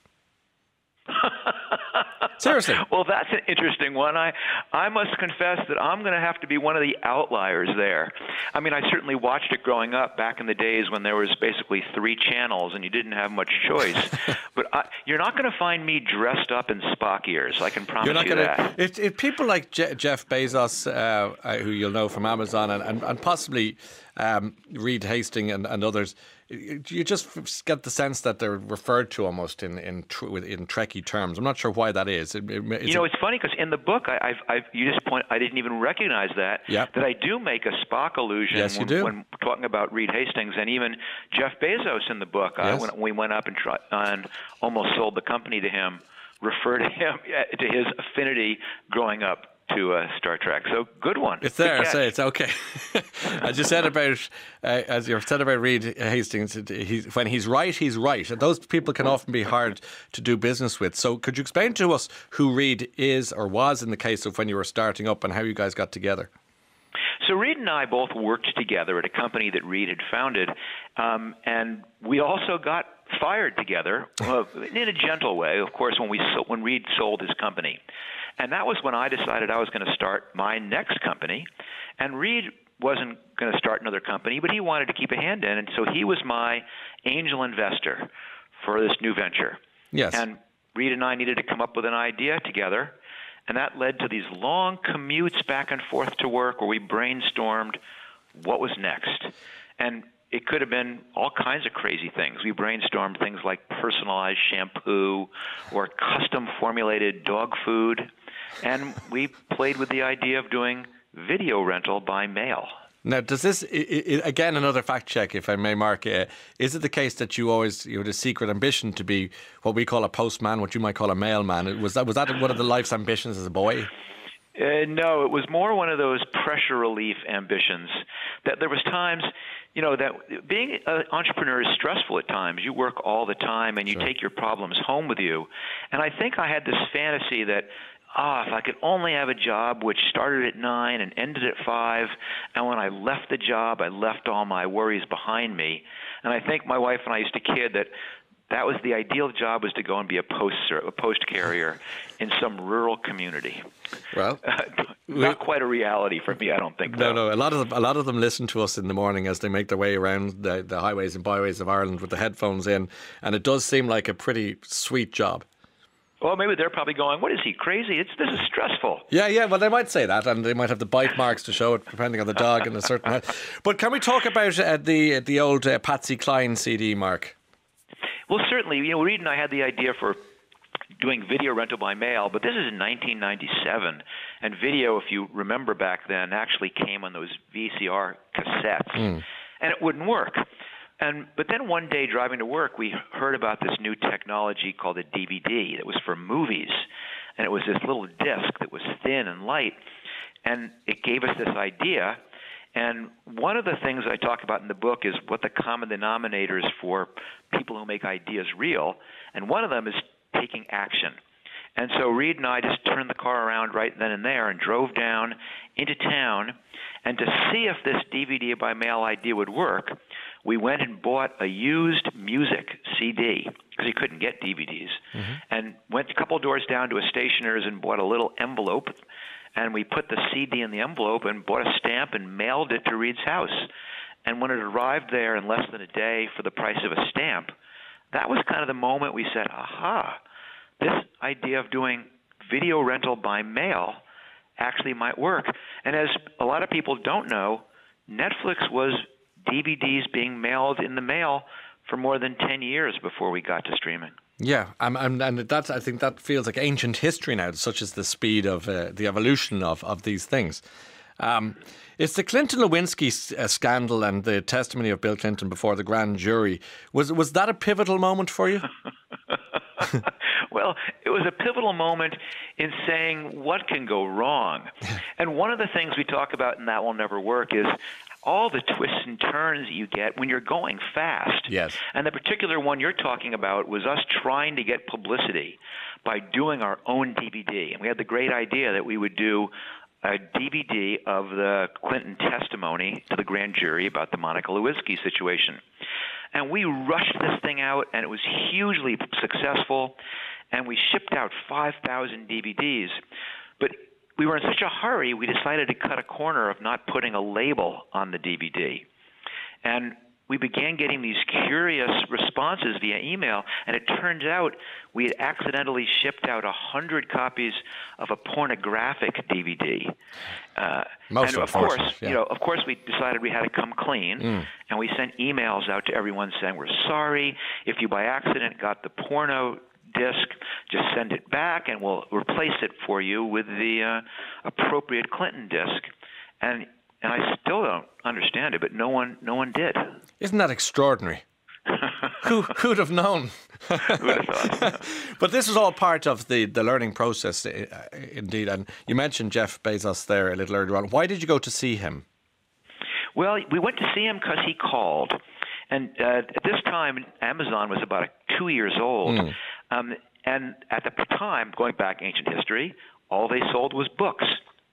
B: Seriously.
D: Well, that's an interesting one. I, I must confess that I'm going to have to be one of the outliers there. I mean, I certainly watched it growing up back in the days when there was basically three channels and you didn't have much choice. But I, you're not going to find me dressed up in Spock ears. I can promise
B: You're not
D: you
B: gonna,
D: that.
B: If, if people like Je- Jeff Bezos, uh, uh, who you'll know from Amazon, and, and, and possibly um, Reed Hastings and, and others, you just get the sense that they're referred to almost in in, tr- in Trekkie terms. I'm not sure why that is. It, it,
D: You know, it's funny because in the book, I, I've, I've, you just point, I didn't even recognize that,
B: Yep.
D: that I do make a Spock allusion
B: Yes, you
D: when,
B: do.
D: when talking about Reed Hastings and even Jeff Bezos in the book. I,
B: Yes.
D: when we went up and, try, and almost sold the company to him, refer to him, to his affinity growing up to uh, Star Trek. So good one.
B: It's
D: Good
B: there,
D: catch.
B: say it's okay. As you said about, uh, as you said about Reed Hastings, he's, when he's right, he's right, and those people can often be hard to do business with. So, could you explain to us who Reed is or was in the case of when you were starting up and how you guys got together?
D: so Reed and I both worked together at a company that Reed had founded, um, and we also got fired together uh, in a gentle way, of course, when we so, when Reed sold his company. And that was when I decided I was going to start my next company. And Reed wasn't going to start another company, but he wanted to keep a hand in, and so he was my angel investor for this new venture.
B: Yes.
D: And Reed and I needed to come up with an idea together, and that led to these long commutes back and forth to work where we brainstormed what was next. And it could have been all kinds of crazy things. We brainstormed things like personalized shampoo or custom formulated dog food, and we played with the idea of doing video rental by mail.
B: Now, does this, I, I, again, another fact check, if I may, Mark, uh, is it the case that you always, you had a secret ambition to be what we call a postman, what you might call a mailman? Was that, was that one of the life's ambitions as a boy?
D: Uh, no, it was more one of those pressure relief ambitions. That there was times, you know, that being an entrepreneur is stressful at times. You work all the time and you sure. take your problems home with you. And I think I had this fantasy that, ah, if I could only have a job which started at nine and ended at five, and when I left the job, I left all my worries behind me. And I think my wife and I used to kid that that was the ideal job, was to go and be a post a post carrier in some rural community.
B: Well,
D: not quite a reality for me, I don't think.
B: No,
D: though.
B: no. A lot of them, a lot of them listen to us in the morning as they make their way around the, the highways and byways of Ireland with the headphones in, and it does seem like a pretty sweet job.
D: Well, maybe they're probably going, what is he, crazy? It's This is stressful.
B: Yeah, yeah, well, they might say that, and they might have the bite marks to show it, depending on the dog and a certain height. But can we talk about uh, the the old uh, Patsy Cline C D, Mark?
D: Well, certainly. You know, Reed and I had the idea for doing video rental by mail, but this is in nineteen ninety-seven, and video, if you remember back then, actually came on those V C R cassettes, mm. and it wouldn't work. And but then one day driving to work, we heard about this new technology called a D V D that was for movies, and it was this little disc that was thin and light, and it gave us this idea. And one of the things I talk about in the book is what the common denominator is for people who make ideas real, and one of them is taking action. And so Reed and I just turned the car around right then and there and drove down into town, and to see if this D V D by mail idea would work, we went and bought a used music C D, because you couldn't get D V Ds, mm-hmm. and went a couple doors down to a stationer's and bought a little envelope, and we put the C D in the envelope and bought a stamp and mailed it to Reed's house. And when it arrived there in less than a day for the price of a stamp, that was kind of the moment we said, aha, this idea of doing video rental by mail actually might work. And as a lot of people don't know, Netflix was D V Ds being mailed in the mail for more than ten years before we got to streaming.
B: Yeah, um, and, and that's, I think that feels like ancient history now, such as the speed of uh, the evolution of, of these things. Um, it's the Clinton-Lewinsky uh, scandal and the testimony of Bill Clinton before the grand jury. Was was that a pivotal moment for you?
D: Well, it was a pivotal moment in saying what can go wrong. And one of the things we talk about in That Will Never Work is all the twists and turns you get when you're going fast.
B: Yes.
D: And the particular one you're talking about was us trying to get publicity by doing our own D V D. And we had the great idea that we would do a D V D of the Clinton testimony to the grand jury about the Monica Lewinsky situation. And we rushed this thing out, and it was hugely successful, and we shipped out five thousand D V Ds. But we were in such a hurry, we decided to cut a corner of not putting a label on the D V D. And we began getting these curious responses via email, and it turns out we had accidentally shipped out one hundred copies of a pornographic D V D. Uh,
B: Most
D: and of
B: course,
D: course,
B: yeah.
D: you know, of course, we decided we had to come clean,
B: mm.
D: and we sent emails out to everyone saying, "We're sorry if you by accident got the porno disc, just send it back, and we'll replace it for you with the uh, appropriate Clinton disc." And and I still don't understand it, but no one no one did.
B: Isn't that extraordinary? Who who'd have known?
D: Who'd have thought?
B: But this is all part of the, the learning process, uh, indeed. And you mentioned Jeff Bezos there a little earlier on. Why did you go to see him?
D: Well, we went to see him because he called. And uh, at this time, Amazon was about two years old. Mm. Um, and at the time, going back ancient history, all they sold was books.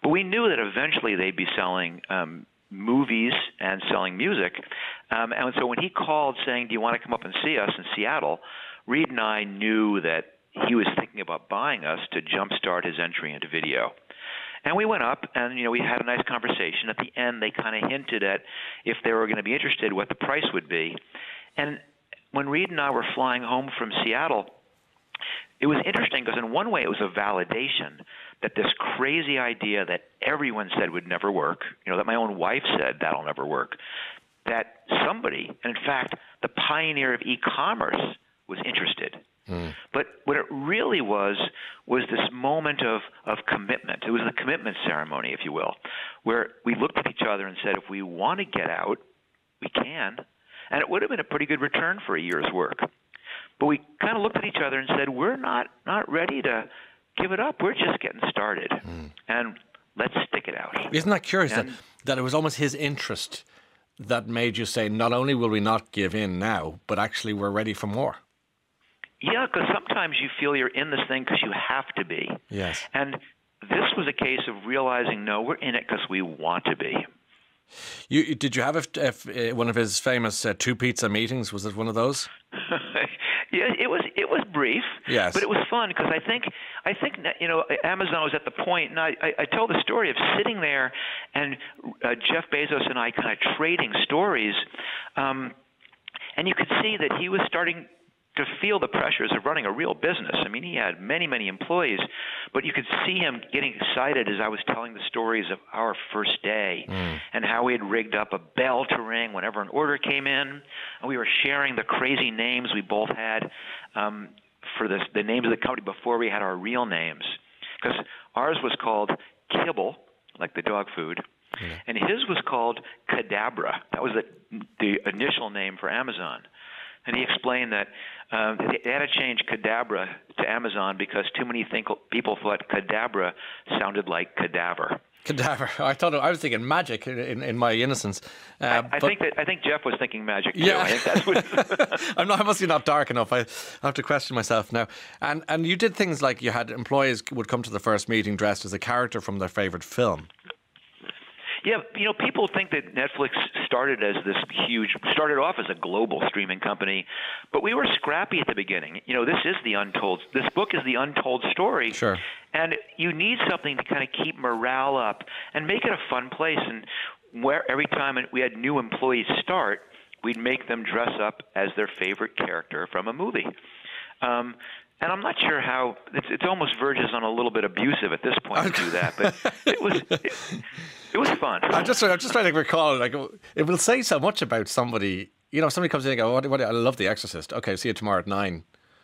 D: But we knew that eventually they'd be selling um, movies and selling music. Um, and so when he called saying, do you want to come up and see us in Seattle, Reed and I knew that he was thinking about buying us to jumpstart his entry into video. And we went up, and you know we had a nice conversation. At the end, they kind of hinted at if they were going to be interested, what the price would be. And when Reed and I were flying home from Seattle, it was interesting because in one way it was a validation that this crazy idea that everyone said would never work, you know, that my own wife said that'll never work, that somebody, and in fact, the pioneer of e-commerce was interested. Mm. But what it really was was this moment of, of commitment. It was the commitment ceremony, if you will, where we looked at each other and said, if we want to get out, we can. And it would have been a pretty good return for a year's work. But we kind of looked at each other and said, we're not, not ready to give it up. We're just getting started. Mm. And let's stick it out.
B: Isn't that curious
D: and,
B: that, that it was almost his interest that made you say, not only will we not give in now, but actually we're ready for more?
D: Yeah, because sometimes you feel you're in this thing because you have to be.
B: Yes.
D: And this was a case of realizing, no, we're in it because we want to be.
B: You did you have a, a, one of his famous uh, two pizza meetings? Was it one of those?
D: Yeah, it was. It was brief.
B: Yes,
D: but it was fun because I think I think you know Amazon was at the point, and I, I, I tell the story of sitting there and uh, Jeff Bezos and I kind of trading stories, um, and you could see that he was starting to feel the pressures of running a real business. I mean, he had many, many employees, but you could see him getting excited as I was telling the stories of our first day mm. and how we had rigged up a bell to ring whenever an order came in, and we were sharing the crazy names we both had um, for this, the names of the company before we had our real names. Because ours was called Kibble, like the dog food, mm. and his was called Cadabra. That was the, the initial name for Amazon. And he explained that uh, they had to change Cadabra to Amazon because too many think, people thought Cadabra sounded like cadaver.
B: Cadaver. I thought I was thinking magic in, in, in my innocence. Uh,
D: I, I think that I think Jeff was thinking magic too.
B: Yeah.
D: I think that's what.
B: I'm not. I must be not dark enough. I, I have to question myself now. And and you did things like you had employees would come to the first meeting dressed as a character from their favorite film.
D: Yeah, you know, people think that Netflix started as this huge, started off as a global streaming company, but we were scrappy at the beginning. You know, this is the untold, this book is the untold story.
B: Sure.
D: And you need something to kind of keep morale up and make it a fun place. And where every time we had new employees start, we'd make them dress up as their favorite character from a movie. Um, And I'm not sure how it's, it's almost verges on a little bit abusive at this point to do that, but it was it, it was fun.
B: I'm just I'm just trying to recall, like, it will say so much about somebody. You know, somebody comes in and goes, "What? What? I love The Exorcist." Okay, see you tomorrow at nine.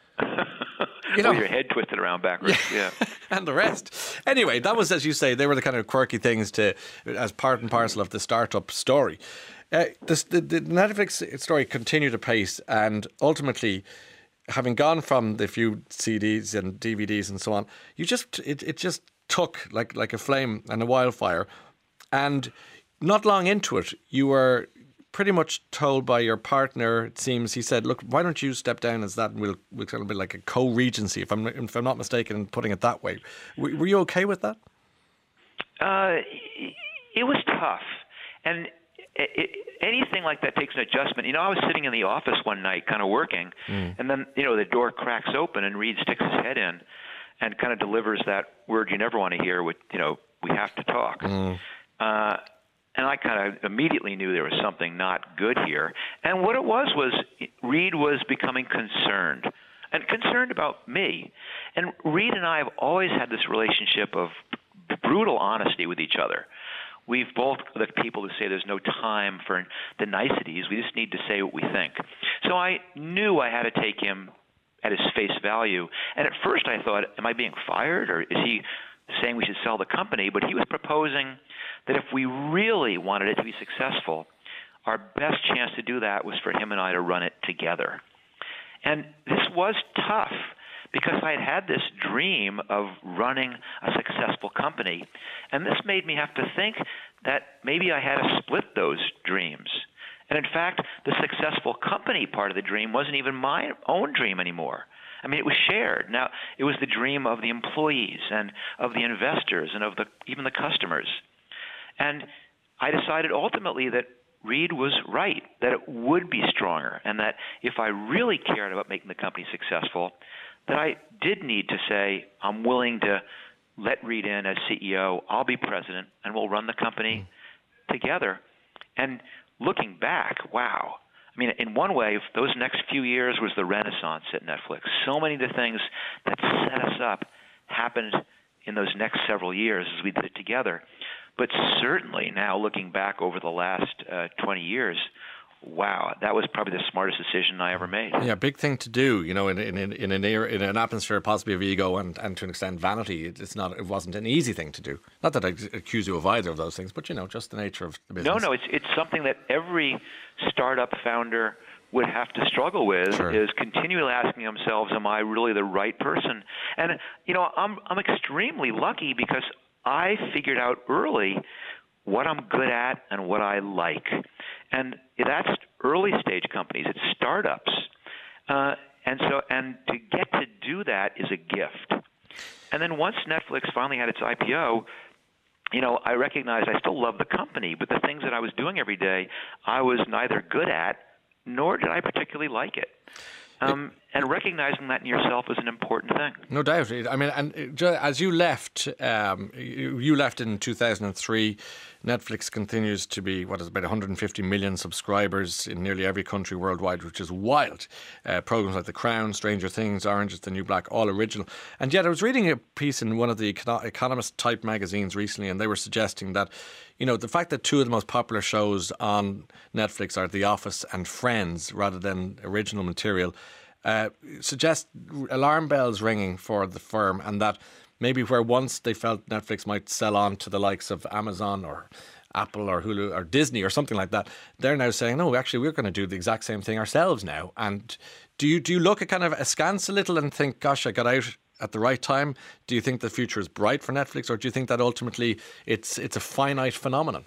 D: You know, with your head twisted around backwards, yeah, yeah.
B: And the rest. Anyway, that was, as you say, they were the kind of quirky things to, as part and parcel of the startup story. Uh, this, the, the Netflix story continued apace, and ultimately, having gone from the few C Ds and D V Ds and so on, you just it, it just took like like a flame and a wildfire. And not long into it, you were pretty much told by your partner, it seems, he said, look, why don't you step down as that and we'll, we'll kind of be like a co-regency, if I'm, if I'm not mistaken in putting it that way. Were, were you okay with that?
D: Uh, it was tough. And It, it, anything like that takes an adjustment. You know, I was sitting in the office one night kind of working, mm. and then, you know, the door cracks open and Reed sticks his head in and kind of delivers that word you never want to hear, with, you know, we have to talk. Mm. Uh, and I kind of immediately knew there was something not good here. And what it was was Reed was becoming concerned, and concerned about me. And Reed and I have always had this relationship of brutal honesty with each other. We've both the people who say there's no time for the niceties. We just need to say what we think. So I knew I had to take him at his face value. And at first I thought, am I being fired, or is he saying we should sell the company? But he was proposing that if we really wanted it to be successful, our best chance to do that was for him and I to run it together. And this was tough, because I had had this dream of running a successful company. And this made me have to think that maybe I had to split those dreams. And in fact, the successful company part of the dream wasn't even my own dream anymore. I mean, it was shared. Now, it was the dream of the employees and of the investors and of the even the customers. And I decided ultimately that Reed was right, that it would be stronger, and that if I really cared about making the company successful, that I did need to say, I'm willing to let Reed in as C E O, I'll be president, and we'll run the company mm. together. And looking back, wow. I mean, in one way, those next few years was the renaissance at Netflix. So many of the things that set us up happened in those next several years as we did it together. But certainly now, looking back over the last uh, twenty years, wow, that was probably the smartest decision I ever made.
B: Yeah, big thing to do, you know, in in in an era, in an atmosphere possibly of ego and, and to an extent vanity. It's not, it wasn't an easy thing to do. Not that I accuse you of either of those things, but you know, just the nature of the business.
D: No, no, it's it's something that every startup founder would have to struggle with. Sure. Is continually asking themselves, am I really the right person? And you know, I'm I'm extremely lucky because I figured out early what I'm good at and what I like. And that's early stage companies, it's startups. Uh, and so, and to get to do that is a gift. And then once Netflix finally had its I P O, you know, I recognized I still love the company, but the things that I was doing every day, I was neither good at, nor did I particularly like it. Um, and recognizing that in yourself is an important thing.
B: No doubt. I mean, and as you left, um, you left in two thousand three. Netflix continues to be, what is it, about one hundred fifty million subscribers in nearly every country worldwide, which is wild. Uh, programs like The Crown, Stranger Things, Orange is the New Black, all original. And yet I was reading a piece in one of the Econo- Economist-type magazines recently, and they were suggesting that, you know, the fact that two of the most popular shows on Netflix are The Office and Friends, rather than original material, uh, suggests alarm bells ringing for the firm, and that maybe where once they felt Netflix might sell on to the likes of Amazon or Apple or Hulu or Disney or something like that, they're now saying, no, actually, we're going to do the exact same thing ourselves now. And do you do you look at kind of askance a little and think, gosh, I got out at the right time? Do you think the future is bright for Netflix, or do you think that ultimately it's it's a finite phenomenon?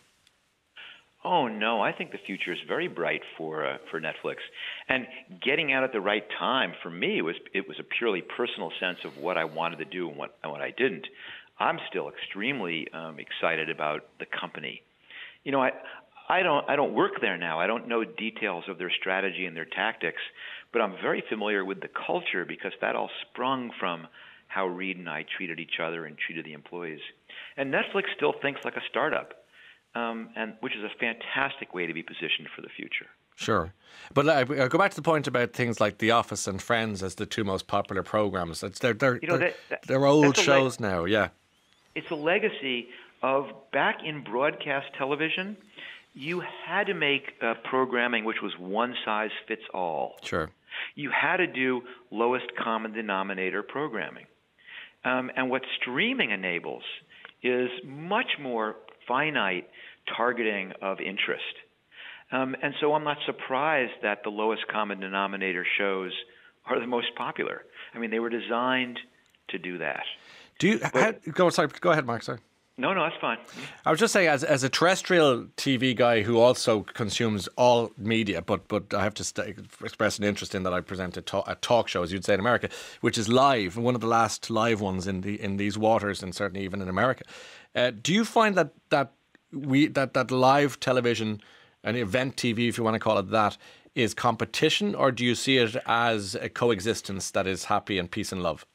D: Oh, no, I think the future is very bright for uh, for Netflix. And getting out at the right time, for me, was it was a purely personal sense of what I wanted to do and what, and what I didn't. I'm still extremely um, excited about the company. You know, I I don't I don't work there now. I don't know details of their strategy and their tactics, but I'm very familiar with the culture because that all sprung from how Reed and I treated each other and treated the employees. And Netflix still thinks like a startup. Um, and which is a fantastic way to be positioned for the future.
B: Sure. But uh, I'll go back to the point about things like The Office and Friends as the two most popular programs. It's, they're they're, you know, they're, that, that, they're old shows leg- now, yeah.
D: It's a legacy of back in broadcast television, you had to make uh, programming which was one size fits all.
B: Sure.
D: You had to do lowest common denominator programming. Um, and what streaming enables is much more finite targeting of interest. Um, and so I'm not surprised that the lowest common denominator shows are the most popular. I mean, they were designed to do that.
B: Do you
D: but,
B: how, go sorry, go ahead, Mark, sorry.
D: No, no, that's fine.
B: I was just saying, as as a terrestrial T V guy who also consumes all media, but but I have to st- express an interest in that I present a, talk, a talk show, as you'd say in America, which is live, one of the last live ones in the in these waters, and certainly even in America. Uh, do you find that that we that that live television, an event T V, if you want to call it that, is competition, or do you see it as a coexistence that is happy and peace and love?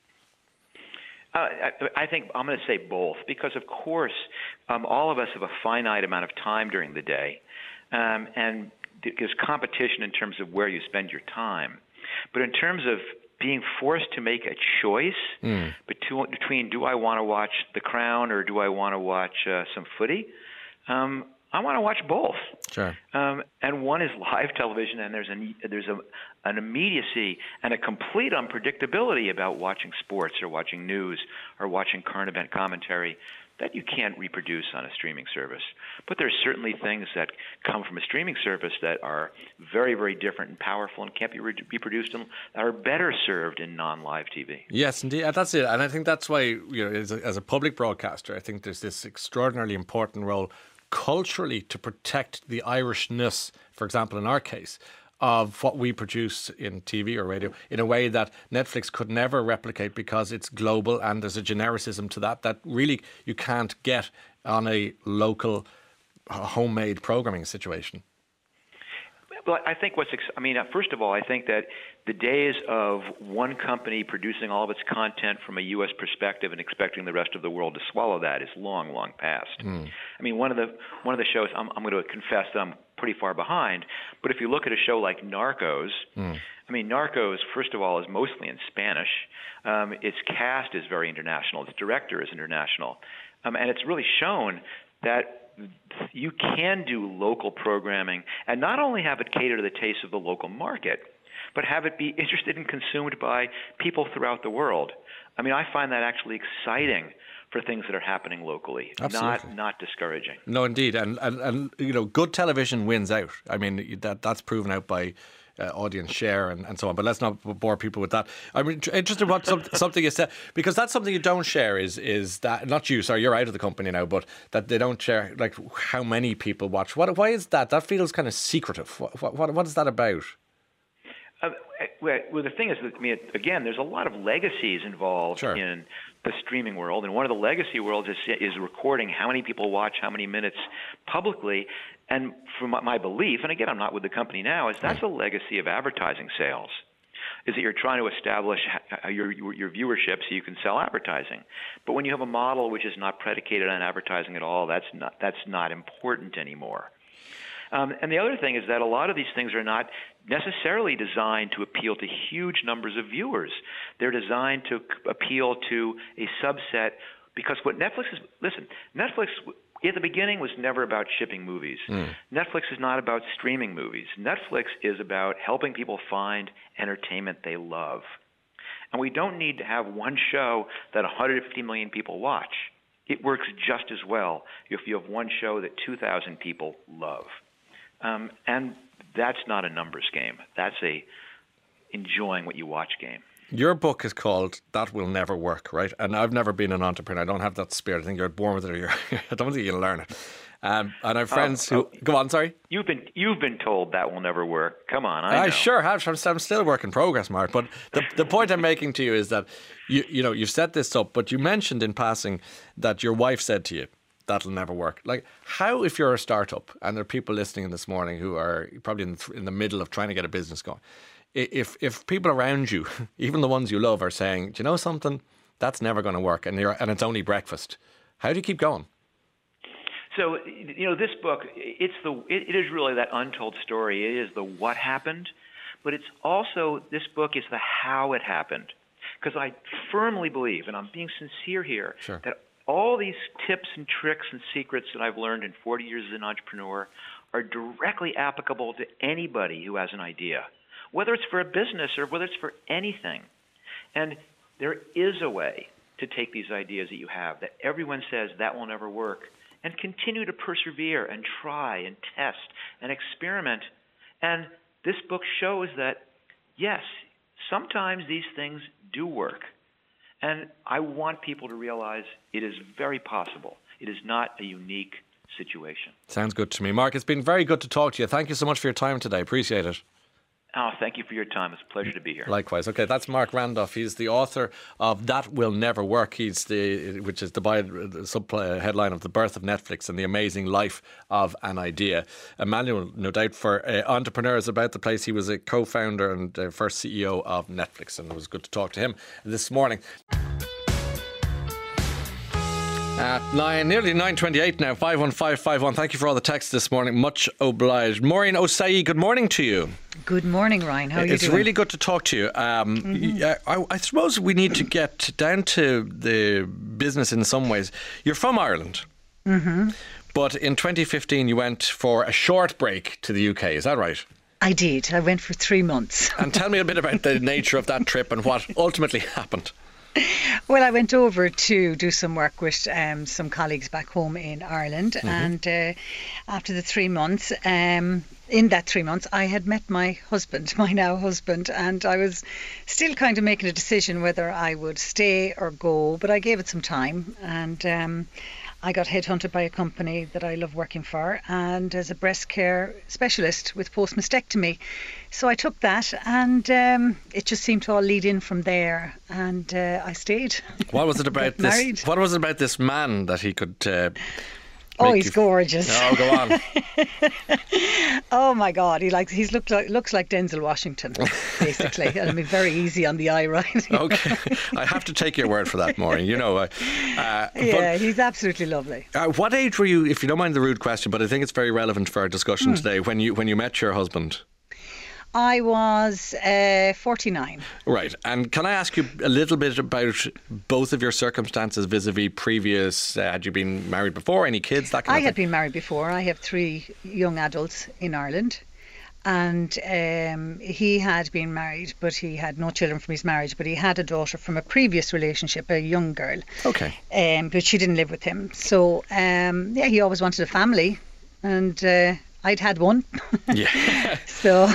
D: Uh, I, I think I'm going to say both, because of course um, all of us have a finite amount of time during the day, um, and there's competition in terms of where you spend your time. But in terms of being forced to make a choice mm. between, between do I want to watch The Crown or do I want to watch uh, some footy, um, I want to watch both.
B: Sure.
D: Um, and one is live television, and there's an there's a an immediacy and a complete unpredictability about watching sports or watching news or watching current event commentary that you can't reproduce on a streaming service. But there's certainly things that come from a streaming service that are very, very different and powerful and can't be re- reproduced and that are better served in non-live T V.
B: Yes, indeed. That's it. And I think that's why, you know, as a, as a public broadcaster, I think there's this extraordinarily important role culturally to protect the Irishness, for example, in our case, of what we produce in T V or radio in a way that Netflix could never replicate, because it's global and there's a genericism to that that really you can't get on a local uh, homemade programming situation?
D: Well, I think what's, I mean, first of all, I think that the days of one company producing all of its content from a U S perspective and expecting the rest of the world to swallow that is long, long past. Mm. I mean, one of the one of the shows, I'm, I'm going to confess that I'm pretty far behind, but if you look at a show like Narcos, mm. I mean, Narcos, first of all, is mostly in Spanish. Um, its cast is very international. Its director is international. Um, and it's really shown that you can do local programming and not only have it cater to the taste of the local market, but have it be interested and consumed by people throughout the world. I mean, I find that actually exciting for things that are happening locally,
B: Absolutely.
D: not not discouraging.
B: No, indeed, and, and and you know, good television wins out. I mean, that that's proven out by Uh, audience share and, and so on, but let's not bore people with that. I'm interested in what some, something you said, because that's something you don't share is is that, not you, sorry, you're out of the company now, but that they don't share like how many people watch. What? Why is that? That feels kind of secretive. What what, what is that about?
D: Uh, well, the thing is that, I mean, again, there's a lot of legacies involved
B: sure.
D: in the streaming world, and one of the legacy worlds is is recording how many people watch how many minutes publicly. And from my belief, and again, I'm not with the company now, is that's a legacy of advertising sales, is that you're trying to establish your, your your viewership so you can sell advertising. But when you have a model which is not predicated on advertising at all, that's not that's not important anymore. Um, and the other thing is that a lot of these things are not necessarily designed to appeal to huge numbers of viewers. They're designed to appeal to a subset, because what Netflix is, listen, Netflix at the beginning was never about shipping movies. Mm. Netflix is not about streaming movies. Netflix is about helping people find entertainment they love. And we don't need to have one show that one hundred fifty million people watch. It works just as well if you have one show that two thousand people love. Um, and that's not a numbers game. That's a enjoying what you watch game.
B: Your book is called That Will Never Work, right? And I've never been an entrepreneur. I don't have that spirit. I think you're born with it, or you're, I don't think you can learn it. Um, and I have friends
D: oh,
B: who...
D: Oh,
B: go on, sorry?
D: You've been you've been told that will never work. Come on, I know.
B: I sure have. I'm, I'm still a work in progress, Mark. But the, the point I'm making to you is that, you you know, you've set this up, but you mentioned in passing that your wife said to you, that'll never work. Like, how, if you're a startup, and there are people listening this morning who are probably in the, in the middle of trying to get a business going, If if people around you, even the ones you love, are saying, do you know something, that's never going to work, and you're and it's only breakfast, how do you keep going?
D: So, you know, this book, it's the it, it is really that untold story. It is the what happened, but it's also, this book is the how it happened. Because I firmly believe, and I'm being sincere here,
B: sure.
D: that all these tips and tricks and secrets that I've learned in forty years as an entrepreneur are directly applicable to anybody who has an idea, whether it's for a business or whether it's for anything. And there is a way to take these ideas that you have that everyone says that will never work, and continue to persevere and try and test and experiment. And this book shows that, yes, sometimes these things do work. And I want people to realize it is very possible. It is not a unique situation.
B: Sounds good to me. Mark, it's been very good to talk to you. Thank you so much for your time today. Appreciate it.
D: Oh, thank you for your time. It's a pleasure to be here.
B: Likewise. Okay, that's Mark Randolph. He's the author of That Will Never Work. He's the, which is the, the sub headline of The Birth of Netflix and the Amazing Life of an Idea. A manual, no doubt, for uh, entrepreneurs about the place. He was a co-founder and uh, first C E O of Netflix, and it was good to talk to him this morning. At nine, nearly nine twenty-eight now, five one five five one. Thank you for all the texts this morning. Much obliged. Maureen Osei, good morning to you.
E: Good morning, Ryan. How are you
B: it's
E: doing?
B: It's really good to talk to you. Um, mm-hmm. I, I suppose we need to get down to the business in some ways. You're from Ireland.
E: Mm-hmm.
B: But in twenty fifteen, you went for a short break to the U K. Is that right?
E: I did. I went for three months.
B: And tell me a bit about the nature of that trip and what ultimately happened.
E: Well, I went over to do some work with um, some colleagues back home in Ireland, mm-hmm. and uh, after the three months, um, in that three months, I had met my husband, my now husband, and I was still kind of making a decision whether I would stay or go, but I gave it some time, and um, I got headhunted by a company that I love working for, and as a breast care specialist with post-mastectomy. So I took that, and um, it just seemed to all lead in from there, and uh, I stayed.
B: What was it about this?
E: Married.
B: What was it about this man that he could? Uh,
E: Oh, he's
B: you...
E: gorgeous.
B: Oh, go on.
E: Oh my God, he likes he's looked like looks like Denzel Washington, basically. I mean, very easy on the eye, right?
B: Okay, I have to take your word for that, Maureen. You know, uh, uh,
E: yeah,
B: but,
E: he's absolutely lovely.
B: Uh, what age were you, if you don't mind the rude question, but I think it's very relevant for our discussion
E: mm.
B: today, when you when you met your husband?
E: I was uh, forty-nine.
B: Right. And can I ask you a little bit about both of your circumstances vis-a-vis previous, uh, had you been married before, any kids, that kind
E: I
B: of
E: had
B: thing?
E: been married before. I have three young adults in Ireland. And um, he had been married, but he had no children from his marriage, but he had a daughter from a previous relationship, a young girl.
B: Okay.
E: Um, but she didn't live with him. So, um, yeah, he always wanted a family. And... Uh, I'd had one.
B: Yeah.
E: So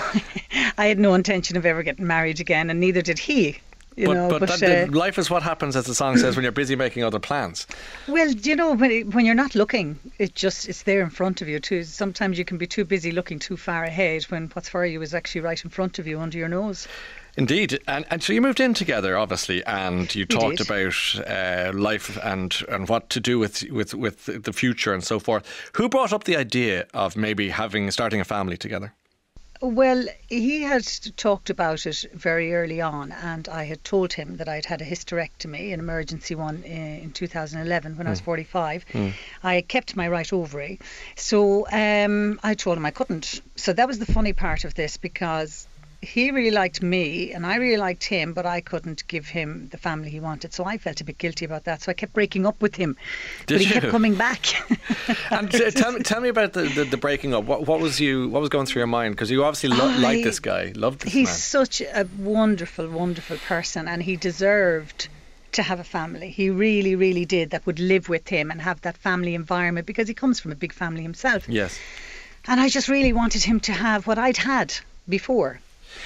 E: I had no intention of ever getting married again, and neither did he. You
B: but
E: know,
B: but,
E: but
B: that,
E: uh,
B: life is what happens, as the song says, when you're busy making other plans.
E: Well, you know, when it, when you're not looking, it just it's there in front of you too. Sometimes you can be too busy looking too far ahead when what's for you is actually right in front of you, under your nose.
B: Indeed. And and so you moved in together, obviously, and you
E: We
B: talked
E: did.
B: about uh, life and, and what to do with, with, with the future and so forth. Who brought up the idea of maybe having starting a family together?
E: Well, he had talked about it very early on, and I had told him that I'd had a hysterectomy, an emergency one, in two thousand eleven when mm. I was forty-five. Mm. I had kept my right ovary, so um, I told him I couldn't. So that was the funny part of this, because he really liked me and I really liked him, but I couldn't give him the family he wanted. So I felt a bit guilty about that. So I kept breaking up with him.
B: Did
E: but he
B: you?
E: kept coming back.
B: And uh, tell me, tell me about the, the, the breaking up. What, what was you? What was going through your mind? Because you obviously lo- like this guy, loved this
E: he's
B: man.
E: such a wonderful, wonderful person, and he deserved to have a family. He really, really did. That would live with him and have that family environment, because he comes from a big family himself.
B: Yes.
E: And I just really wanted him to have what I'd had before.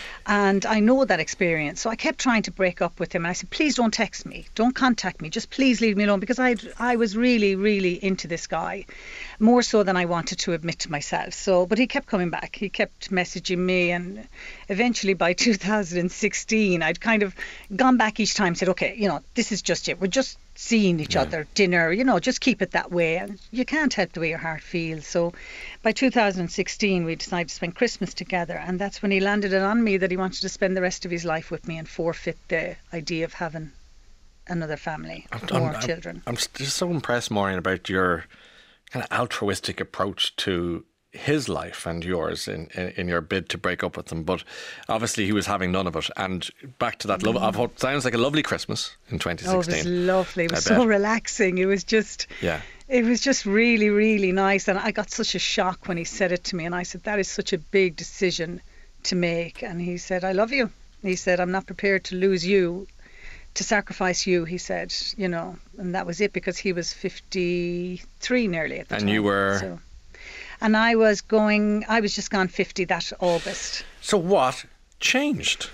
E: And I know that experience. So I kept trying to break up with him. And I said, please don't text me. Don't contact me. Just please leave me alone. Because I I was really, really into this guy. More so than I wanted to admit to myself. So, but he kept coming back. He kept messaging me. And eventually by two thousand sixteen, I'd kind of gone back each time and said, okay, you know, this is just it. We're just seeing each yeah. other, dinner, you know, just keep it that way. And you can't help the way your heart feels. So by two thousand sixteen, we decided to spend Christmas together. And that's when he landed it on me that he wanted to spend the rest of his life with me and forfeit the idea of having another family,
B: I'm,
E: more
B: I'm,
E: children.
B: I'm just so impressed, Maureen, about your kind of altruistic approach to his life and yours in, in, in your bid to break up with him. But obviously he was having none of it. And back to that love, mm. what sounds like a lovely Christmas in twenty sixteen.
E: Oh, it was lovely. It was
B: I
E: so
B: bet.
E: relaxing. It was just...
B: Yeah.
E: It was just really, really nice. And I got such a shock when he said it to me. And I said, that is such a big decision to make. And he said, I love you. He said, I'm not prepared to lose you, to sacrifice you, he said, you know. And that was it, because he was fifty-three nearly at the
B: and
E: time.
B: And you were?
E: So, and I was going, I was just gone fifty that August.
B: So what changed?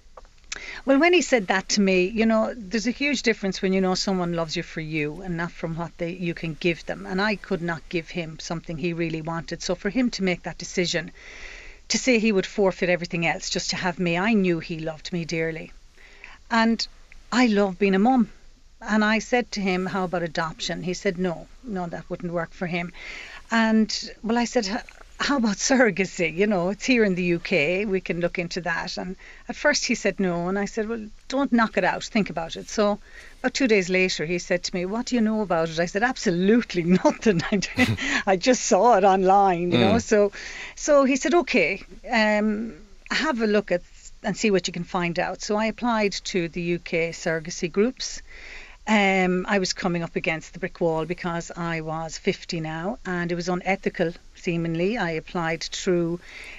E: Well, when he said that to me, you know, there's a huge difference when you know someone loves you for you and not from what they you can give them. And I could not give him something he really wanted. So for him to make that decision, to say he would forfeit everything else just to have me, I knew he loved me dearly. And I love being a mum. And I said to him, how about adoption? He said, no, no, that wouldn't work for him. And, well, I said, how about surrogacy? You know, it's here in the U K. We can look into that. And at first he said no. And I said, well, don't knock it out. Think about it. So about two days later, he said to me, what do you know about it? I said, absolutely nothing. I, I just saw it online, you mm. know. So so he said, OK, um, have a look at and see what you can find out. So I applied to the U K surrogacy groups. Um, I was coming up against the brick wall because I was fifty now and it was unethical, seemingly. I applied through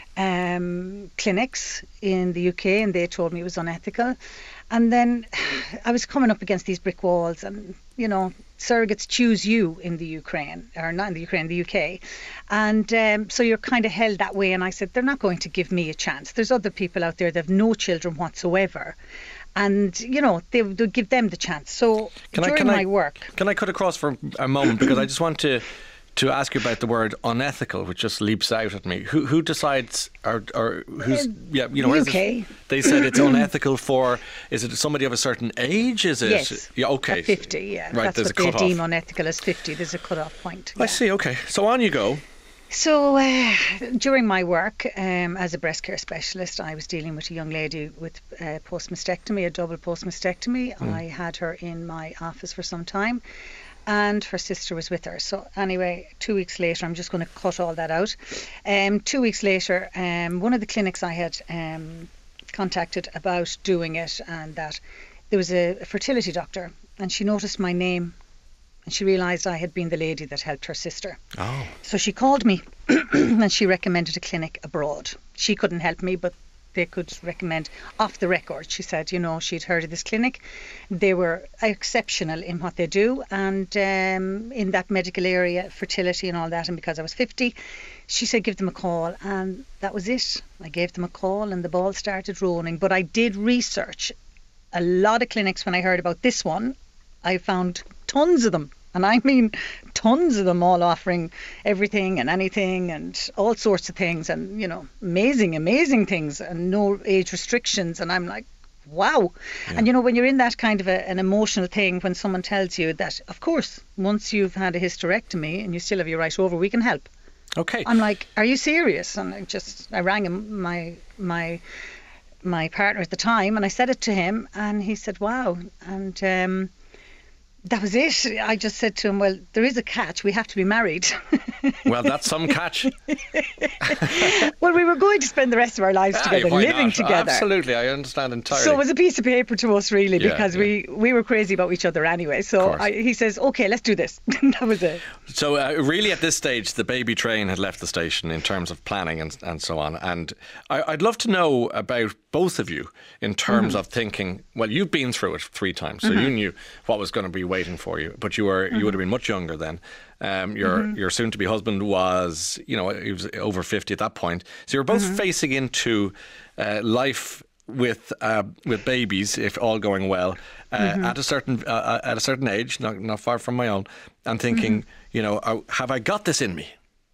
E: um, clinics in the U K and they told me it was unethical. And then I was coming up against these brick walls and, you know, surrogates choose you in the Ukraine, or not in the Ukraine, the U K. And um, so you're kind of held that way. And I said, they're not going to give me a chance. There's other people out there that have no children whatsoever. and you know they would give them the chance. So
B: Can I-
E: during
B: can I-
E: my work,
B: Can I cut across for a moment, because I just want to to ask you about the word unethical, which just leaps out at me. Who who decides, or or who's yeah you know? is
E: U K.
B: it- they said it's unethical for. Is it somebody of a certain age? Is it?
E: yes,
B: Yeah. Okay.
E: at fifty, yeah,
B: Right.
E: that's
B: There's
E: what
B: a
E: they
B: cut
E: deem
B: off.
E: unethical as fifty. There's a cut-off point.
B: I
E: yeah.
B: see. Okay. So on you go.
E: So uh, during my work um, as a breast care specialist, I was dealing with a young lady with uh, post-mastectomy, a double post-mastectomy.
B: Mm.
E: I had her in my office for some time, and her sister was with her. So anyway, two weeks later, I'm just going to cut all that out. Um, two weeks later, um, one of the clinics I had um, contacted about doing it, and that there was a, a fertility doctor, and she noticed my name, and she realised I had been the lady that helped her sister.
B: Oh.
E: So she called me and she recommended a clinic abroad. She couldn't help me, but they could recommend off the record. She said, you know, she'd heard of this clinic. They were exceptional in what they do, and um, in that medical area, fertility and all that. And because I was fifty, she said, give them a call. And that was it. I gave them a call and the ball started rolling. But I did research a lot of clinics. When I heard about this one, I found tons of them. And I mean tons of them, all offering everything and anything and all sorts of things, and, you know, amazing, amazing things, and no age restrictions. And I'm like, wow.
B: Yeah.
E: And, you know, when you're in that kind of a, an emotional thing, when someone tells you that, of course, once you've had a hysterectomy and you still have your right over, we can help.
B: Okay.
E: I'm like, are you serious? And I just, I rang him, my, my, my partner at the time, and I said it to him, and he said, wow. And, um, that was it. I just said to him, well, there is a catch. We have to be married.
B: Well, that's some catch.
E: Well, we were going to spend the rest of our lives
B: Aye,
E: together,
B: why
E: living
B: not?
E: together.
B: Absolutely, I understand entirely.
E: So it was a piece of paper to us, really,
B: Yeah,
E: because
B: yeah.
E: we, we were crazy about each other anyway. So
B: course.
E: I, he says, okay, let's do this. That was it.
B: So uh, really, at this stage, the baby train had left the station in terms of planning and and so on. And I, I'd love to know about both of you in terms
E: Mm-hmm.
B: of thinking. Well, you've been through it three times, so
E: Mm-hmm.
B: you knew what was going to be waiting for you. But you were you would have been much younger then. Um, your
E: Mm-hmm.
B: your soon-to-be husband was, you know, he was over fifty at that point. So you're both
E: Mm-hmm.
B: facing into uh, life with uh, with babies, if all going well, uh,
E: Mm-hmm.
B: at a certain uh, at a certain age, not not far from my own, and thinking,
E: Mm-hmm.
B: you know, oh, have I got this in me?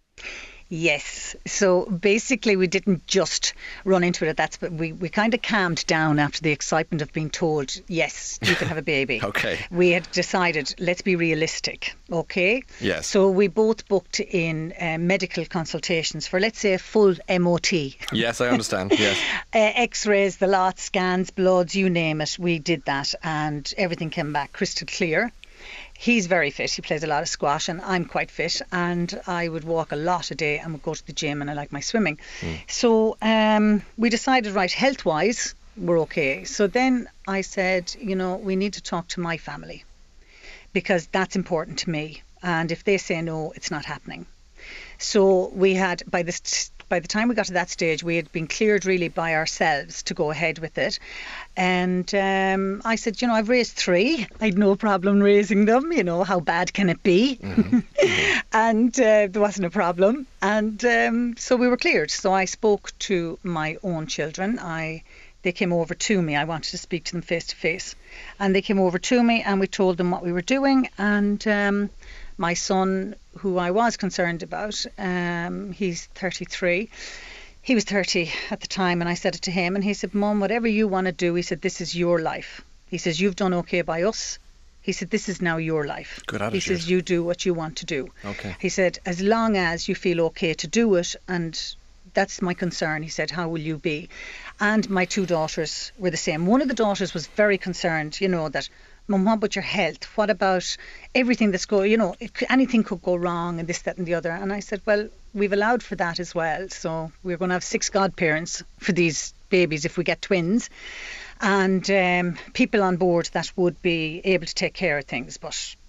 E: Yes. So basically, we didn't just run into it at that, but we, we kind of calmed down after the excitement of being told, yes, you can have a baby.
B: Okay.
E: We had decided, let's be realistic, okay?
B: Yes.
E: So we both booked in uh, medical consultations for, let's say, a full M O T.
B: Yes, I understand. Yes.
E: Uh, X-rays, the lot, scans, bloods, you name it. We did that, and everything came back crystal clear. He's very fit. He plays a lot of squash, and I'm quite fit. And I would walk a lot a day and would go to the gym, and I like my swimming. So um, we decided, right, health-wise, we're okay. So then I said, you know, we need to talk to my family, because that's important to me. And if they say no, it's not happening. So we had, by this, by the time we got to that stage, we had been cleared really by ourselves to go ahead with it. And um, I said, you know, I've raised three. I had no problem raising them. You know, how bad can it be? Mm-hmm. Mm-hmm. And uh, there wasn't a problem. And um, so we were cleared. So I spoke to my own children. I They came over to me. I wanted to speak to them face to face. And they came over to me, and we told them what we were doing. And um, my son, who I was concerned about, um, he's thirty-three. He was thirty at the time, and I said it to him, and he said, Mum, whatever you want to do, he said, this is your life. He says, you've done okay by us. He said, this is now your life.
B: Good
E: He
B: attitude.
E: says, you do what you want to do.
B: Okay.
E: He said, as long as you feel okay to do it, and that's my concern. He said, how will you be? And my two daughters were the same. One of the daughters was very concerned, you know, that, Mum, what about your health? What about everything that's going, you know, it, anything could go wrong and this, that and the other. And I said, well, we've allowed for that as well. So we're going to have six godparents for these babies if we get twins. And um, people on board that would be able to take care of things. But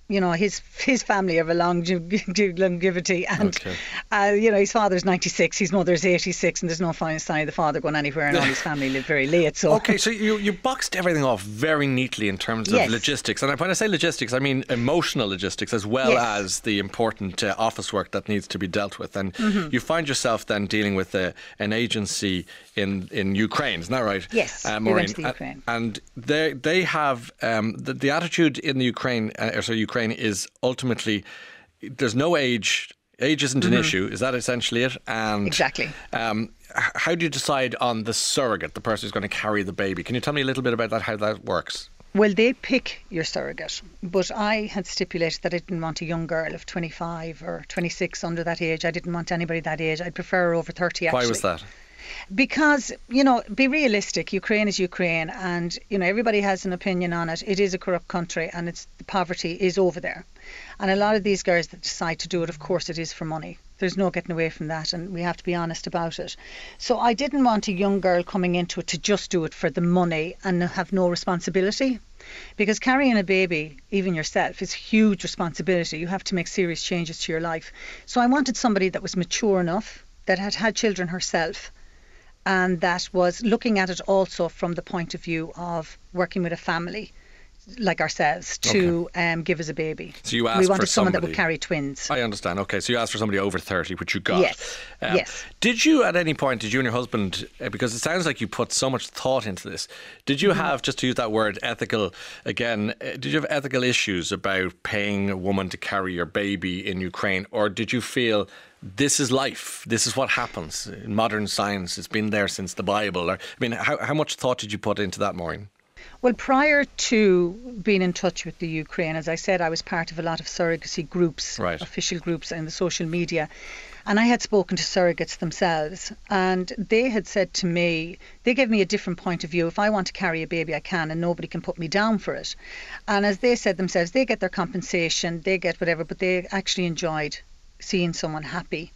E: You know, his his family have a long longevity, and
B: Okay.
E: uh, you know, his father's ninety-six, his mother's eighty-six, and there's no fine sign of the father going anywhere, and all his family live very late. So
B: Okay, so you, you boxed everything off very neatly in terms of
E: Yes.
B: logistics. And when I say logistics, I mean emotional logistics as well
E: Yes.
B: as the important uh, office work that needs to be dealt with. And
E: Mm-hmm.
B: you find yourself then dealing with a, an agency in, in Ukraine, isn't that right?
E: Yes,
B: uh,
E: we went
B: Maureen.
E: to the
B: A-
E: Ukraine.
B: And they they have um, the, the attitude in the Ukraine, uh, or so Ukraine is ultimately there's no age. Age isn't an issue. Is that essentially it? And
E: Mm-hmm. Exactly.
B: Um, h- how do you decide on the surrogate, the person who's going to carry the baby? Can you tell me a little bit about that? How that works?
E: Well, they pick your surrogate, but I had stipulated that I didn't want a young girl of twenty-five or twenty-six under that age. I didn't want anybody that age. I'd prefer her over thirty, actually.
B: Why was that?
E: Because, you know, be realistic. Ukraine is Ukraine, and, you know, everybody has an opinion on it. It is a corrupt country, and it's the poverty is over there. And a lot of these girls that decide to do it, of course, it is for money. There's no getting away from that, and we have to be honest about it. So I didn't want a young girl coming into it to just do it for the money and have no responsibility. Because carrying a baby, even yourself, is huge responsibility. You have to make serious changes to your life. So I wanted somebody that was mature enough, that had had children herself, and that was looking at it also from the point of view of working with a family like ourselves to um, give us a baby.
B: So you asked
E: we
B: for
E: wanted someone that
B: somebody-
E: would carry twins.
B: I understand. Okay, so you asked for somebody over thirty, which you got. Um,
E: Yes, yes.
B: Did you, at any point, did you and your husband, uh, because it sounds like you put so much thought into this, did you
E: Mm-hmm.
B: have, just to use that word, ethical, again, uh, did you have ethical issues about paying a woman to carry your baby in Ukraine, or did you feel this is life, this is what happens in modern science, it's been there since the Bible? Or, I mean, how, how much thought did you put into that, Maureen?
E: Well, prior to being in touch with the Ukraine, as I said, I was part of a lot of surrogacy groups,
B: Right.
E: official groups in the social media. And I had spoken to surrogates themselves, and they had said to me, they gave me a different point of view. If I want to carry a baby, I can, and nobody can put me down for it. And as they said themselves, they get their compensation, they get whatever, but they actually enjoyed seeing someone happy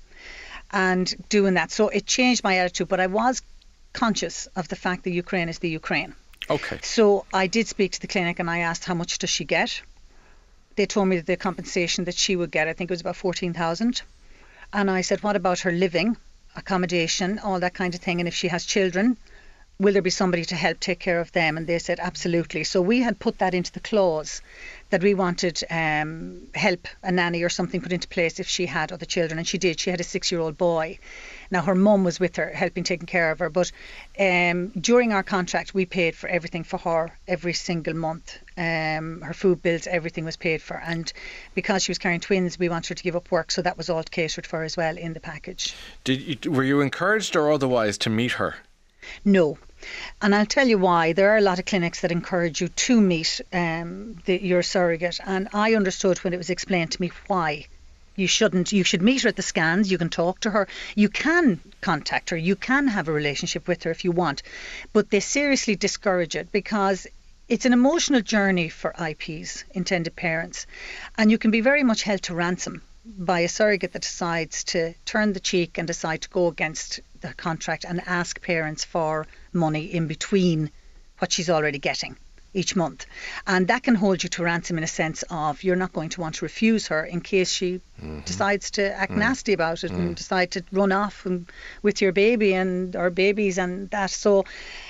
E: and doing that. So it changed my attitude, but I was conscious of the fact that Ukraine is the Ukraine.
B: Okay.
E: So I did speak to the clinic and I asked how much does she get. They told me that the compensation that she would get, I think it was about fourteen thousand. And I said, what about her living, accommodation, all that kind of thing? And if she has children, will there be somebody to help take care of them? And they said, absolutely. So we had put that into the clause that we wanted um, help, a nanny or something put into place if she had other children. And she did. She had a six-year-old boy. Now, her mum was with her, helping taking care of her. But um, during our contract, we paid for everything for her every single month. Um, her food bills, everything was paid for. And because she was carrying twins, we wanted her to give up work. So that was all catered for as well in the package.
B: Did you, were you encouraged or otherwise to meet her?
E: No. And I'll tell you why. There are a lot of clinics that encourage you to meet um, the, your surrogate. And I understood when it was explained to me why. You shouldn't. You should meet her at the scans. You can talk to her. You can contact her. You can have a relationship with her if you want. But they seriously discourage it because it's an emotional journey for I Ps, intended parents. And you can be very much held to ransom by a surrogate that decides to turn the cheek and decide to go against the contract and ask parents for money in between what she's already getting each month. And that can hold you to ransom in a sense of you're not going to want to refuse her in case she mm-hmm. decides to act mm-hmm. nasty about it mm-hmm. and decide to run off and, with your baby and or babies and that. So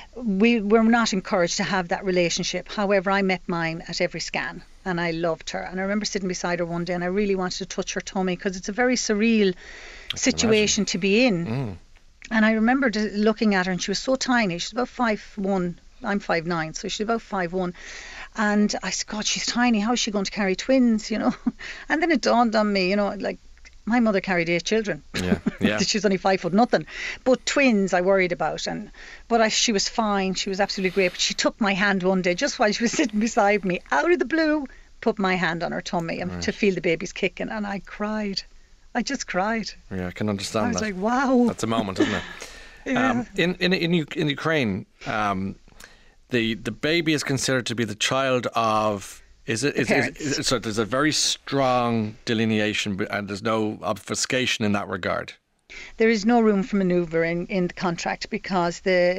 E: we were not encouraged to have that relationship. However, I met mine at every scan and I loved her. And I remember sitting beside her one day and I really wanted to touch her tummy because it's a very surreal situation to be in. Mm. And I remember looking at her and she was so tiny. She's about five one. I'm five nine, so she's about five one. And I said, God, she's tiny. How is she going to carry twins, you know? And then it dawned on me, you know, like my mother carried eight children.
B: Yeah, yeah.
E: She was only five foot nothing. But twins I worried about. And But I, she was fine. She was absolutely great. But she took my hand one day, just while she was sitting beside me, out of the blue, put my hand on her tummy and right. to feel the baby's kicking. And I cried. I just cried.
B: Yeah, I can understand that.
E: I was that. like, wow.
B: That's a moment, isn't it?
E: Yeah.
B: Um, in, in, in, in Ukraine... Um, The the baby is considered to be the child of is it is, is, is, is so there's a very strong delineation and there's no obfuscation in that regard.
E: There is no room for manoeuvre in, in the contract because the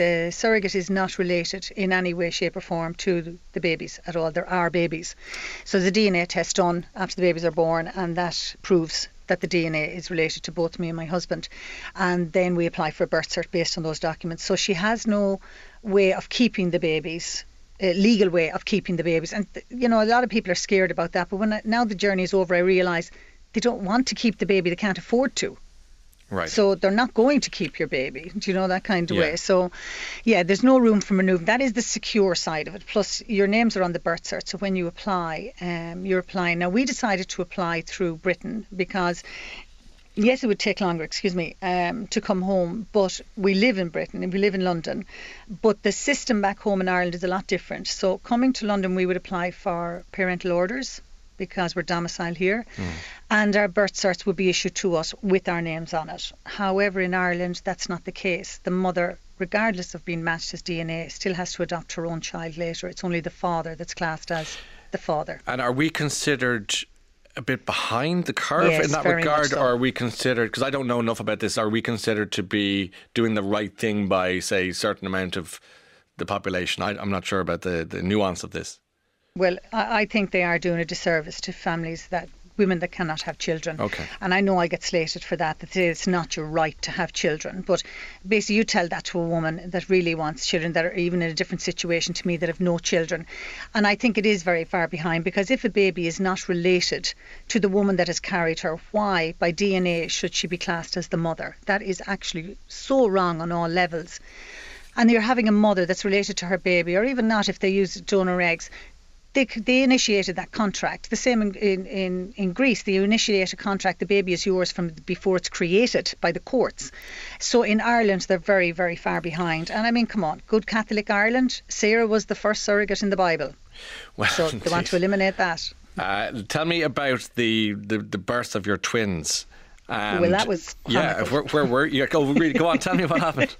E: the surrogate is not related in any way, shape or form to the babies at all. There are babies. So there's a D N A test done after the babies are born, and that proves that the D N A is related to both me and my husband. And then we apply for a birth cert based on those documents. So she has no way of keeping the babies, a legal way of keeping the babies. And, you know, a lot of people are scared about that. But when I, now the journey is over, I realise they don't want to keep the baby. They can't afford to.
B: Right.
E: So they're not going to keep your baby, do you know, that kind of
B: Yeah.
E: way. So, yeah, there's no room for manoeuvre. That is the secure side of it. Plus, your names are on the birth cert. So when you apply, um, you're applying. Now, we decided to apply through Britain because, yes, it would take longer, excuse me, um, to come home. But we live in Britain and we live in London. But the system back home in Ireland is a lot different. So coming to London, we would apply for parental orders, because we're domiciled here, mm. and our birth certs would be issued to us with our names on it. However, in Ireland, that's not the case. The mother, regardless of being matched as D N A, still has to adopt her own child later. It's only the father that's classed as the father.
B: And are we considered a bit behind the curve
E: yes,
B: in that
E: very
B: regard,
E: much so.
B: or are we considered, because I don't know enough about this, are we considered to be doing the right thing by, say, a certain amount of the population? I, I'm not sure about the, the nuance of this.
E: Well, I, I think they are doing a disservice to families, that women that cannot have children.
B: Okay. And
E: I know I get slated for that, that it's not your right to have children. But basically you tell that to a woman that really wants children, that are even in a different situation to me, that have no children. And I think it is very far behind, because if a baby is not related to the woman that has carried her, why, by D N A, should she be classed as the mother? That is actually so wrong on all levels. And you're having a mother that's related to her baby, or even not if they use donor eggs. They, they initiated that contract. The same in, in, in, in Greece. They initiate a contract. The baby is yours from before it's created by the courts. So in Ireland, they're very, very far behind. And I mean, come on, good Catholic Ireland. Sarah was the first surrogate in the Bible.
B: Well,
E: so they want to eliminate that.
B: Uh, tell me about the, the, the birth of your twins. And
E: well, that was
B: yeah. Where, where were you? Go, really, go on. Tell me what happened.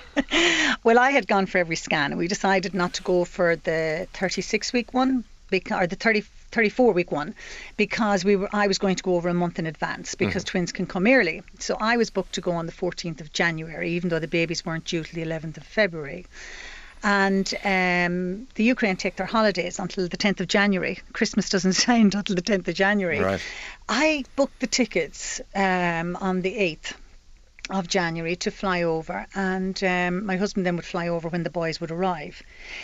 E: Well, I had gone for every scan, and we decided not to go for the thirty-six week one, because, or the thirty, thirty-four week one, because we were. I was going to go over a month in advance, because mm-hmm. twins can come early. So I was booked to go on the fourteenth of January, even though the babies weren't due till the eleventh of February. And um, the Ukraine take their holidays until the tenth of January. Christmas doesn't end until the tenth of January.
B: Right.
E: I booked the tickets um, on the eighth of January to fly over, and um, my husband then would fly over when the boys would arrive.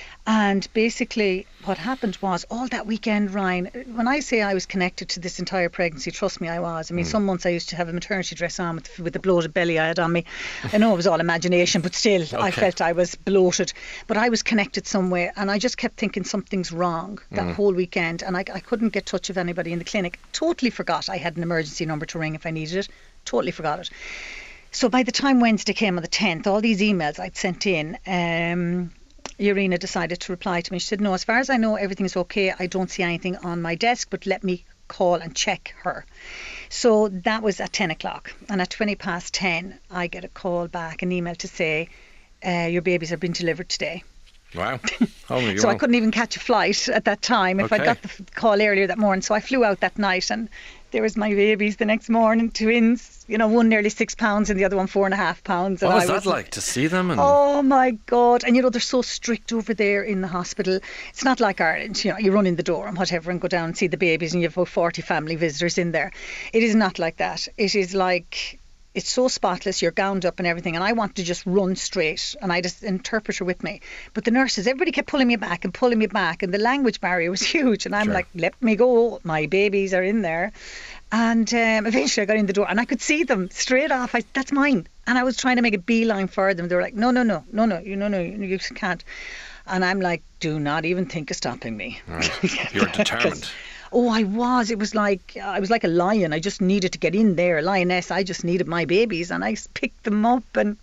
E: And basically what happened was, all that weekend, Ryan, when I say I was connected to this entire pregnancy, trust me, I was. I mean, mm. some months I used to have a maternity dress on with, with the bloated belly I had on me. I know it was all imagination, but still, okay. I felt I was bloated. But I was connected somewhere, and I just kept thinking something's wrong that mm. whole weekend, and I, I couldn't get touch of anybody in the clinic. Totally forgot I had an emergency number to ring if I needed it. Totally forgot it. So by the time Wednesday came on the tenth, all these emails I'd sent in, um, Irina decided to reply to me. She said, no, as far as I know, everything's okay. I don't see anything on my desk, but let me call and check her. So that was at ten o'clock. And at twenty past ten, I get a call back, an email to say, uh, your babies have been delivered today.
B: Wow. Oh,
E: so I couldn't even catch a flight at that time if
B: okay.
E: I got the call earlier that morning. So I flew out that night, and there was my babies the next morning, twins, you know, one nearly six pounds and the other one four and a half pounds.
B: What
E: and
B: was
E: I
B: that
E: was
B: like to see them? And...
E: Oh my God. And you know, they're so strict over there in the hospital. It's not like Ireland, you know, you run in the door and whatever and go down and see the babies and you have about forty family visitors in there. It is not like that. It is like... It's so spotless, you're gowned up and everything, and I want to just run straight, and I just interpreter with me. But the nurses, everybody kept pulling me back and pulling me back, and the language barrier was huge, and I'm
B: sure.
E: like, let me go, my babies are in there. And um, eventually I got in the door, and I could see them straight off. I, that's mine. And I was trying to make a beeline for them. They were like, no, no, no, no, no, you, no, no, you, you can't. And I'm like, do not even think of stopping me.
B: Right. You're determined.
E: Oh, I was. It was like, I was like a lion. I just needed to get in there. A lioness. I just needed my babies, and I picked them up, and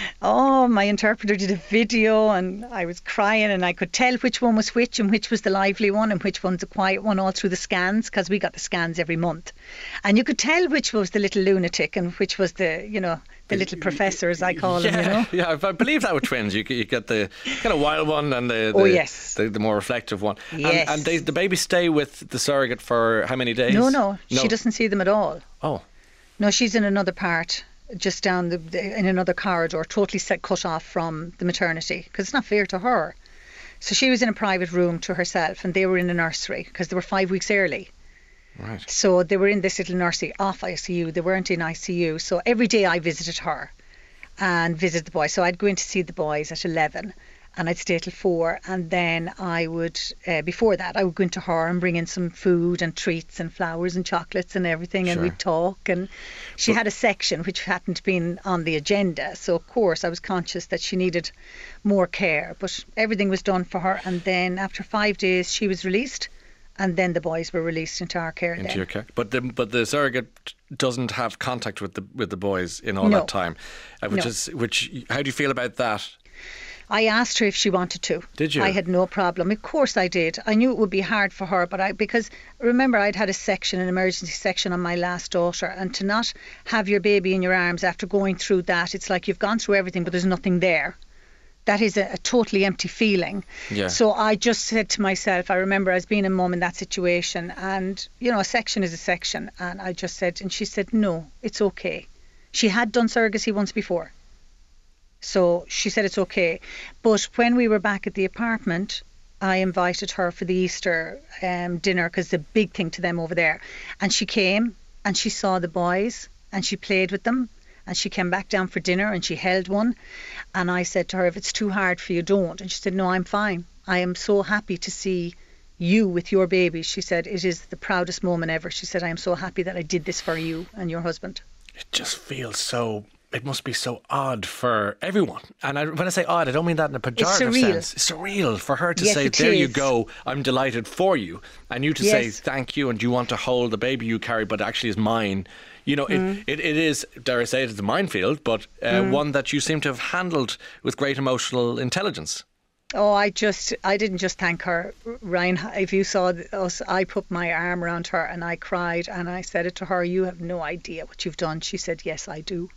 E: oh, my interpreter did a video, and I was crying, and I could tell which one was which, and which was the lively one, and which one's the quiet one, all through the scans, because we got the scans every month. And you could tell which was the little lunatic and which was the, you know, the little professor, as I call
B: yeah,
E: him, you know.
B: Yeah, I believe that with twins. You, you get the kind of wild one and the, the,
E: oh, yes.
B: the, the more reflective one.
E: Yes.
B: And, and they, the babies stay with the surrogate for how many days?
E: No, no,
B: no,
E: she doesn't see them at all.
B: Oh.
E: No, she's in another part. just down the, the in another corridor, totally set, cut off from the maternity, because it's not fair to her. So she was in a private room to herself, and they were in a nursery because they were five weeks early.
B: Right.
E: So they were in this little nursery off I C U. They weren't in I C U. So every day I visited her and visited the boys. So I'd go in to see the boys at eleven, and I'd stay till four. And then I would, uh, before that, I would go into her and bring in some food and treats and flowers and chocolates and everything.
B: Sure.
E: And we'd talk. And she but, had a section which hadn't been on the agenda. So, of course, I was conscious that she needed more care. But everything was done for her. And then after five days, she was released. And then the boys were released into our care.
B: Into
E: then.
B: your care, but the but the surrogate doesn't have contact with the with the boys in all
E: no.
B: that time, uh, which
E: no.
B: is which. How do you feel about that?
E: I asked her if she wanted to.
B: Did you?
E: I had no problem. Of course I did. I knew it would be hard for her, but I because remember I'd had a section, an emergency section on my last daughter, and to not have your baby in your arms after going through that, it's like you've gone through everything, but there's nothing there. That is a, a totally empty feeling.
B: Yeah.
E: So I just said to myself, I remember as being a mum in that situation, and you know, a section is a section, and I just said, and she said, no, it's okay. She had done surrogacy once before, so she said it's okay. But when we were back at the apartment, I invited her for the Easter um, dinner, because it's a big thing to them over there, and she came and she saw the boys and she played with them. And she came back down for dinner and she held one. And I said to her, if it's too hard for you, don't. And she said, no, I'm fine. I am so happy to see you with your baby. She said, it is the proudest moment ever. She said, I am so happy that I did this for you and your husband.
B: It just feels so, it must be so odd for everyone. And I, when I say odd, I don't mean that in a pejorative
E: it's surreal.
B: sense. It's surreal for her to
E: yes,
B: say, there
E: is.
B: you go, I'm delighted for you. And you to
E: yes.
B: say thank you, and you want to hold the baby you carry, but actually is mine. You know,
E: mm.
B: it, it, it is, dare I say it, it's a minefield, but uh, mm. one that you seem to have handled with great emotional intelligence.
E: Oh, I just, I didn't just thank her, Ryan. If you saw us, I put my arm around her and I cried and I said it to her, you have no idea what you've done. She said, yes, I do.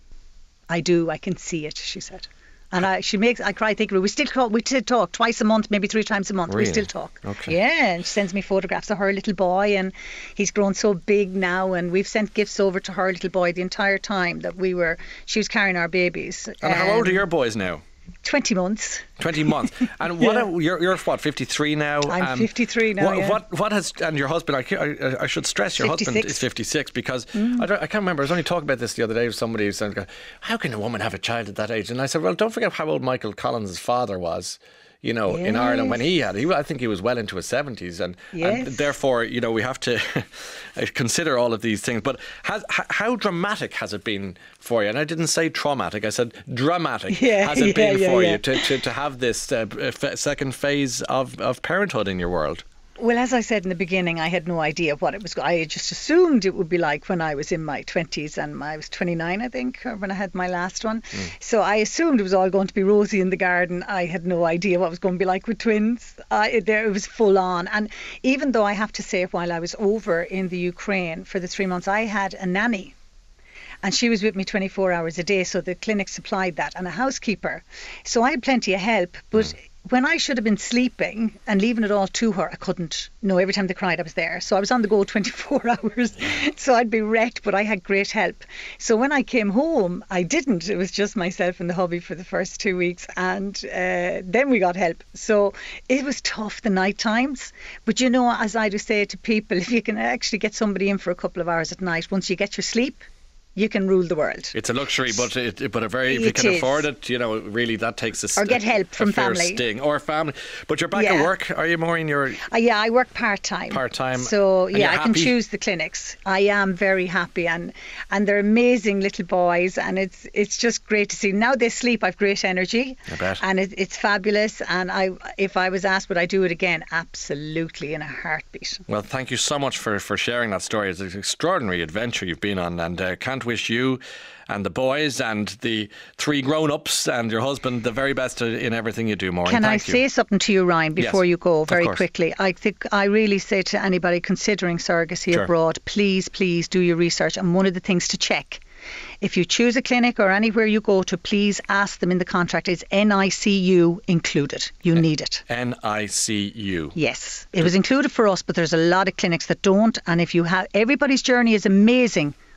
E: I do, I can see it, she said. And I, she makes, I cry thinking, we still talk, we still talk twice a month, maybe three times a month.
B: Really?
E: We still talk.
B: Okay.
E: Yeah, and she sends me photographs of her little boy, and he's grown so big now. And we've sent gifts over to her little boy the entire time that we were, she was carrying our babies.
B: And um, how old are your boys now?
E: Twenty months.
B: Twenty months. And what?
E: yeah.
B: are, you're, you're what? Fifty-three now.
E: I'm
B: um,
E: fifty-three now.
B: What,
E: yeah.
B: what? What has? And your husband? I, I, I should stress your
E: fifty-six.
B: husband is fifty-six, because
E: mm.
B: I, don't, I can't remember. I was only talking about this the other day with somebody who said, "How can a woman have a child at that age?" And I said, "Well, don't forget how old Michael Collins' father was." You know,
E: yes.
B: in Ireland when he had, he, I think he was well into his seventies, and,
E: yes.
B: and therefore, you know, we have to consider all of these things. But has, how dramatic has it been for you? And I didn't say traumatic; I said dramatic.
E: Yeah,
B: has it
E: yeah,
B: been
E: yeah,
B: for
E: yeah.
B: you to, to, to have this uh, f- second phase of, of parenthood in your world?
E: Well, as I said in the beginning, I had no idea what it was. I just assumed it would be like when I was in my twenties, and I was twenty-nine, I think, when I had my last one. Mm. So I assumed it was all going to be rosy in the garden. I had no idea what it was going to be like with twins. I, it, there, it was full on. And even though I have to say, while I was over in the Ukraine for the three months, I had a nanny. And she was with me twenty-four hours a day, so the clinic supplied that, and a housekeeper. So I had plenty of help, but mm. when I should have been sleeping and leaving it all to her, I couldn't. No, every time they cried, I was there. So I was on the go twenty-four hours. So I'd be wrecked, but I had great help. So when I came home, I didn't. It was just myself and the hubby for the first two weeks. And uh, then we got help. So it was tough, the night times. But you know, as I do say to people, if you can actually get somebody in for a couple of hours at night, once you get your sleep, you can rule the world.
B: It's a luxury, but it, but a very, if
E: it
B: you can
E: is.
B: afford it, you know, really that takes a st-
E: or get help from
B: a fair
E: family
B: sting or family. But you're back
E: yeah.
B: at work. Are you, Maureen? You're
E: uh, yeah, I work part time.
B: Part time.
E: So yeah, I
B: happy?
E: can choose the clinics. I am very happy, and and they're amazing little boys, and it's it's just great to see. Now they sleep, I've great energy.
B: I bet.
E: And it, it's fabulous. And I, if I was asked would I do it again, absolutely, in a heartbeat.
B: Well, thank you so much for for sharing that story. It's an extraordinary adventure you've been on, and uh, can't wish you and the boys and the three grown-ups and your husband the very best in everything you do, Maureen.
E: Can
B: Thank
E: I
B: you.
E: say something to you, Ryan, before
B: yes,
E: you go, very
B: course.
E: quickly? I think I really say to anybody considering surrogacy
B: sure.
E: abroad, please, please do your research. And one of the things to check, if you choose a clinic or anywhere you go to, please ask them in the contract, is N I C U included? You need it.
B: N I C U.
E: Yes, it was included for us, but there's a lot of clinics that don't. And if you have, everybody's journey is amazing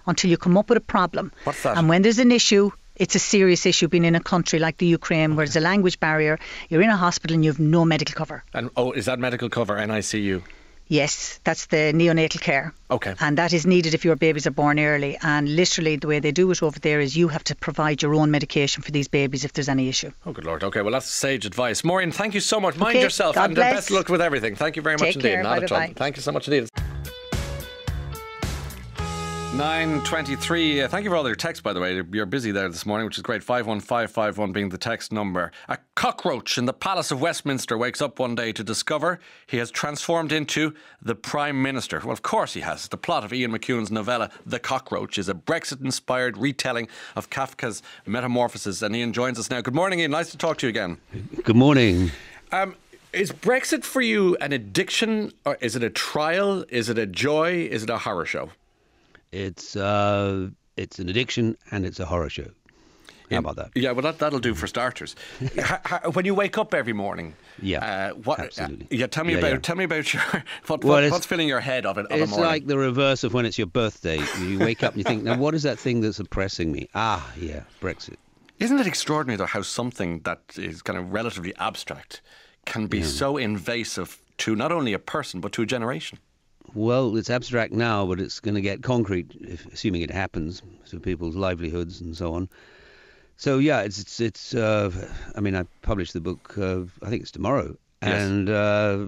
E: until you come up with a problem.
B: What's that?
E: And when there's an issue, it's a serious issue being in a country like the Ukraine where there's a language barrier, you're in a hospital and you have no medical cover.
B: And oh, is that medical cover N I C U?
E: Yes, that's the neonatal care.
B: Okay.
E: And that is needed if your babies are born early. And literally the way they do it over there is you have to provide your own medication for these babies if there's any issue.
B: Oh, good Lord. Okay, well, that's sage advice. Maureen, thank you so much. Mind
E: Okay,
B: yourself
E: God
B: and uh,
E: bless.
B: best of luck with everything. Thank you very much
E: Take
B: indeed.
E: care.
B: Not at all.
E: Bye-bye.
B: Thank you so much indeed. nine twenty-three. Uh, thank you for all your texts, by the way. You're busy there this morning, which is great. five one five five one being the text number. A cockroach in the Palace of Westminster wakes up one day to discover he has transformed into the Prime Minister. Well, of course he has. The plot of Ian McEwan's novella, The Cockroach, is a Brexit-inspired retelling of Kafka's Metamorphosis. And Ian joins us now. Good morning, Ian. Nice to talk to you again.
F: Good morning.
B: Um, is Brexit for you an addiction, or is it a trial? Is it a joy? Is it a horror show?
F: It's uh, it's an addiction and it's a horror show. How about that?
B: Yeah, well, that, that'll do for starters. how, how, when you wake up every morning,
F: Yeah,
B: uh, what,
F: absolutely.
B: Uh, yeah, tell me
F: Yeah,
B: about
F: yeah.
B: tell me about your what,
F: Well,
B: what
F: it's-
B: what's filling your head of it of a
F: It's
B: morning.
F: like the reverse of when it's your birthday. You wake up and you think, now what is that thing that's oppressing me? Ah, yeah, Brexit.
B: Isn't it extraordinary though how something that is kind of relatively abstract can be so invasive to not only a person but to a generation?
F: Well, it's abstract now, but it's going to get concrete, if, assuming it happens, to people's livelihoods and so on. So yeah, it's it's, it's uh, I mean, I published the book. Uh, I think it's tomorrow,
B: Yes.
F: and uh,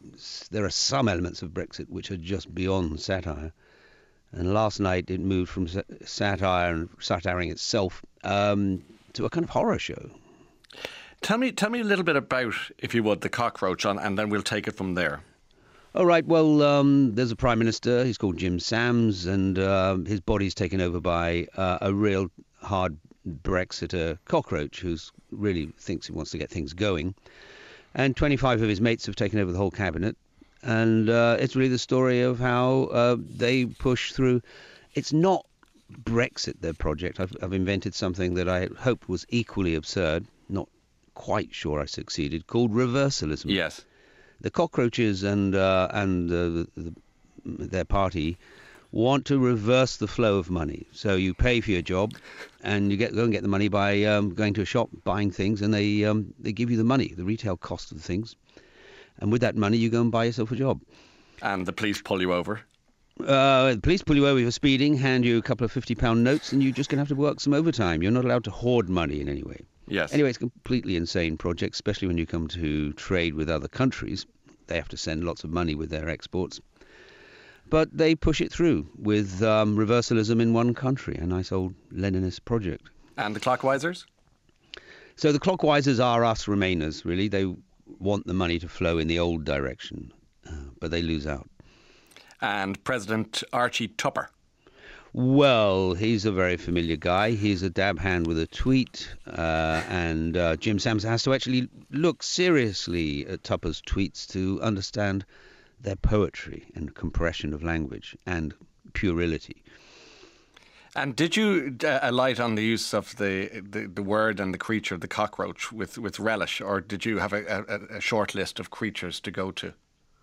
F: s- there are some elements of Brexit which are just beyond satire. And last night it moved from sa- satire and satiring itself um, to a kind of horror show.
B: Tell me tell me a little bit about, if you would, the cockroach, on, and then we'll take it from there.
F: All right. Well, um, there's a prime minister. He's called Jim Sams, and um, his body's taken over by uh, a real hard Brexiter cockroach who's really thinks he wants to get things going. And twenty-five of his mates have taken over the whole cabinet, and uh, it's really the story of how uh, they push through. It's not Brexit, their project. I've, I've invented something that I hoped was equally absurd. Not quite sure I succeeded. Called reversalism.
B: Yes.
F: The cockroaches and uh, and uh, the, the, their party want to reverse the flow of money. So you pay for your job, and you get go and get the money by um, going to a shop, buying things, and they um, they give you the money, the retail cost of the things, and with that money you go and buy yourself a job.
B: And the police pull you over.
F: Uh, the police pull you over for speeding, hand you a couple of fifty pound notes, and you're just going to have to work some overtime. You're not allowed to hoard money in any way.
B: Yes.
F: Anyway, it's a completely insane project, especially when you come to trade with other countries. They have to send lots of money with their exports. But they push it through with um, reversalism in one country, a nice old Leninist project.
B: And the clockwisers?
F: So the clockwisers are us Remainers, really. They want the money to flow in the old direction, uh, but they lose out.
B: And President Archie Tupper.
F: Well, he's a very familiar guy. He's a dab hand with a tweet, uh, and uh, Jim Sams has to actually look seriously at Tupper's tweets to understand their poetry and compression of language and puerility.
B: And did you uh, alight on the use of the, the, the word and the creature, the cockroach, with, with relish, or did you have a, a, a short list of creatures to go to?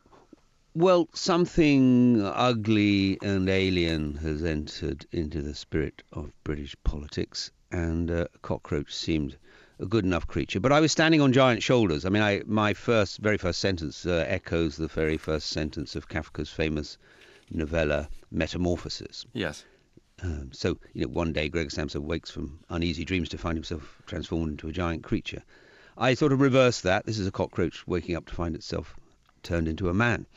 F: Well, something ugly and alien has entered into the spirit of British politics, and uh, a cockroach seemed a good enough creature. But I was standing on giant shoulders. I mean, I, my first, very first sentence uh, echoes the very first sentence of Kafka's famous novella Metamorphosis.
B: Yes.
F: Um, so, you know, one day Gregor Samsa wakes from uneasy dreams to find himself transformed into a giant creature. I sort of reversed that. This is a cockroach waking up to find itself turned into a man.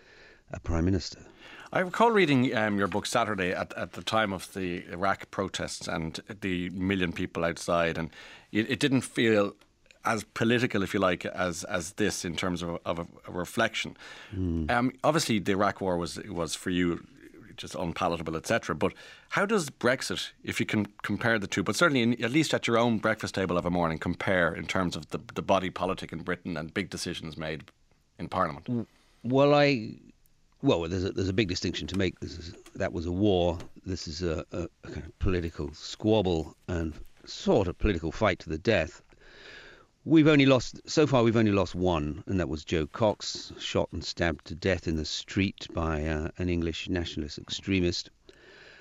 F: A prime minister.
B: I recall reading um, your book Saturday at, at the time of the Iraq protests and the million people outside, and it, it didn't feel as political, if you like, as as this in terms of, of a, a reflection. Mm. Um, obviously, the Iraq War was was for you just unpalatable, et cetera. But how does Brexit, if you can compare the two, but certainly in, at least at your own breakfast table of a morning, compare in terms of the the body politic in Britain and big decisions made in Parliament?
F: Well, I. Well, there's a, there's a big distinction to make. This is, that was a war. This is a, a, a kind of political squabble and sort of political fight to the death. We've only lost, so far we've only lost one, and that was Joe Cox, shot and stabbed to death in the street by uh, an English nationalist extremist.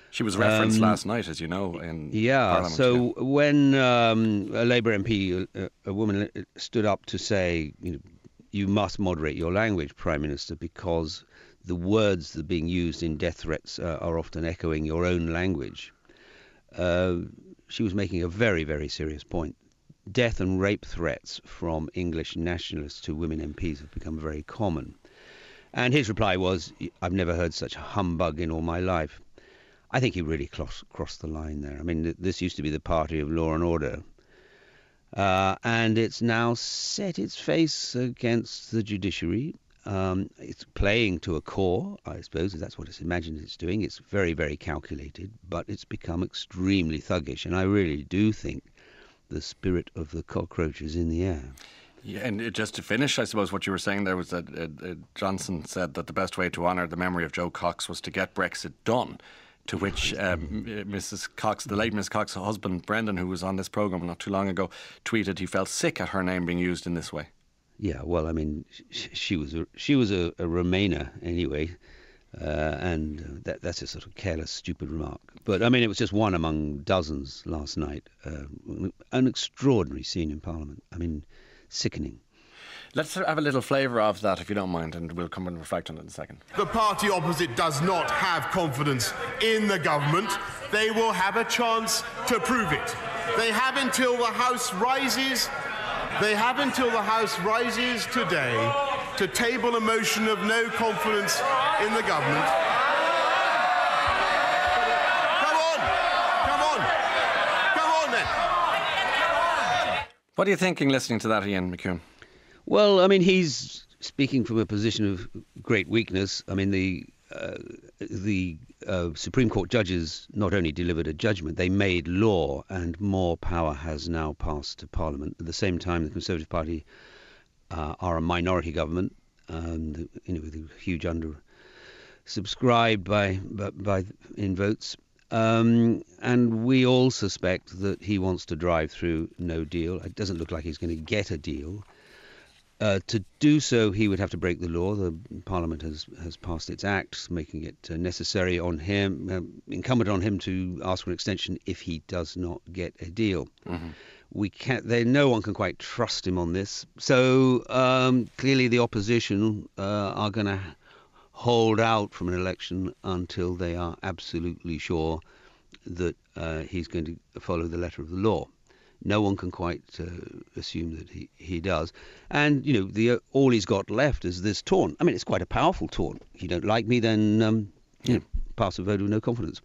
B: She was referenced
F: Um,
B: last night, as you know, in
F: Yeah,
B: Parliament.
F: so when um, a Labour M P, a, a woman, stood up to say, you know, you must moderate your language, Prime Minister, because the words that are being used in death threats uh, are often echoing your own language, uh, she was making a very, very serious point. Death and rape threats from English nationalists to women M Ps have become very common. And his reply was, I've never heard such humbug in all my life. I think he really cross, crossed the line there. I mean, this used to be the party of law and order. Uh, and it's now set its face against the judiciary. Um, it's playing to a core, I suppose, if that's what it's imagined it's doing. It's very, very calculated, but it's become extremely thuggish. And I really do think the spirit of the cockroach is in the air.
B: Yeah, and uh, just to finish, I suppose what you were saying there was that uh, uh, Johnson said that the best way to honour the memory of Joe Cox was to get Brexit done. To which um, Missus Cox, the late Miss Cox's husband, Brendan, who was on this programme not too long ago, tweeted he felt sick at her name being used in this way.
F: Yeah, well, I mean, sh- she was a, she was a, a Remainer anyway, uh, and that that's a sort of careless, stupid remark. But I mean, it was just one among dozens last night. Uh, an extraordinary scene in Parliament. I mean, sickening.
B: Let's have a little flavour of that, if you don't mind, and we'll come and reflect on it in a second.
G: The party opposite does not have confidence in the government. They will have a chance to prove it. They have until the House rises. They have until the House rises today to table a motion of no confidence in the government. Come on! Come on! Come on then!
B: What are you thinking listening to that, Ian McEwan?
F: Well, I mean, he's speaking from a position of great weakness. I mean, the uh, the uh, Supreme Court judges not only delivered a judgment, they made law, and more power has now passed to Parliament. At the same time, the Conservative Party uh, are a minority government, um, you know, with a huge under subscribed by, by, by in votes. Um, and we all suspect that he wants to drive through no deal. It doesn't look like he's going to get a deal. Uh, to do so, he would have to break the law. The Parliament has, has passed its acts, making it uh, necessary on him, um, incumbent on him to ask for an extension if he does not get a deal. Mm-hmm. We can't. There, no one can quite trust him on this. So um, clearly, the opposition uh, are going to hold out from an election until they are absolutely sure that uh, he's going to follow the letter of the law. No one can quite uh, assume that he, he does. And, you know, the uh, all he's got left is this taunt. I mean, it's quite a powerful taunt. If you don't like me, then, um, you know, pass a vote with no confidence.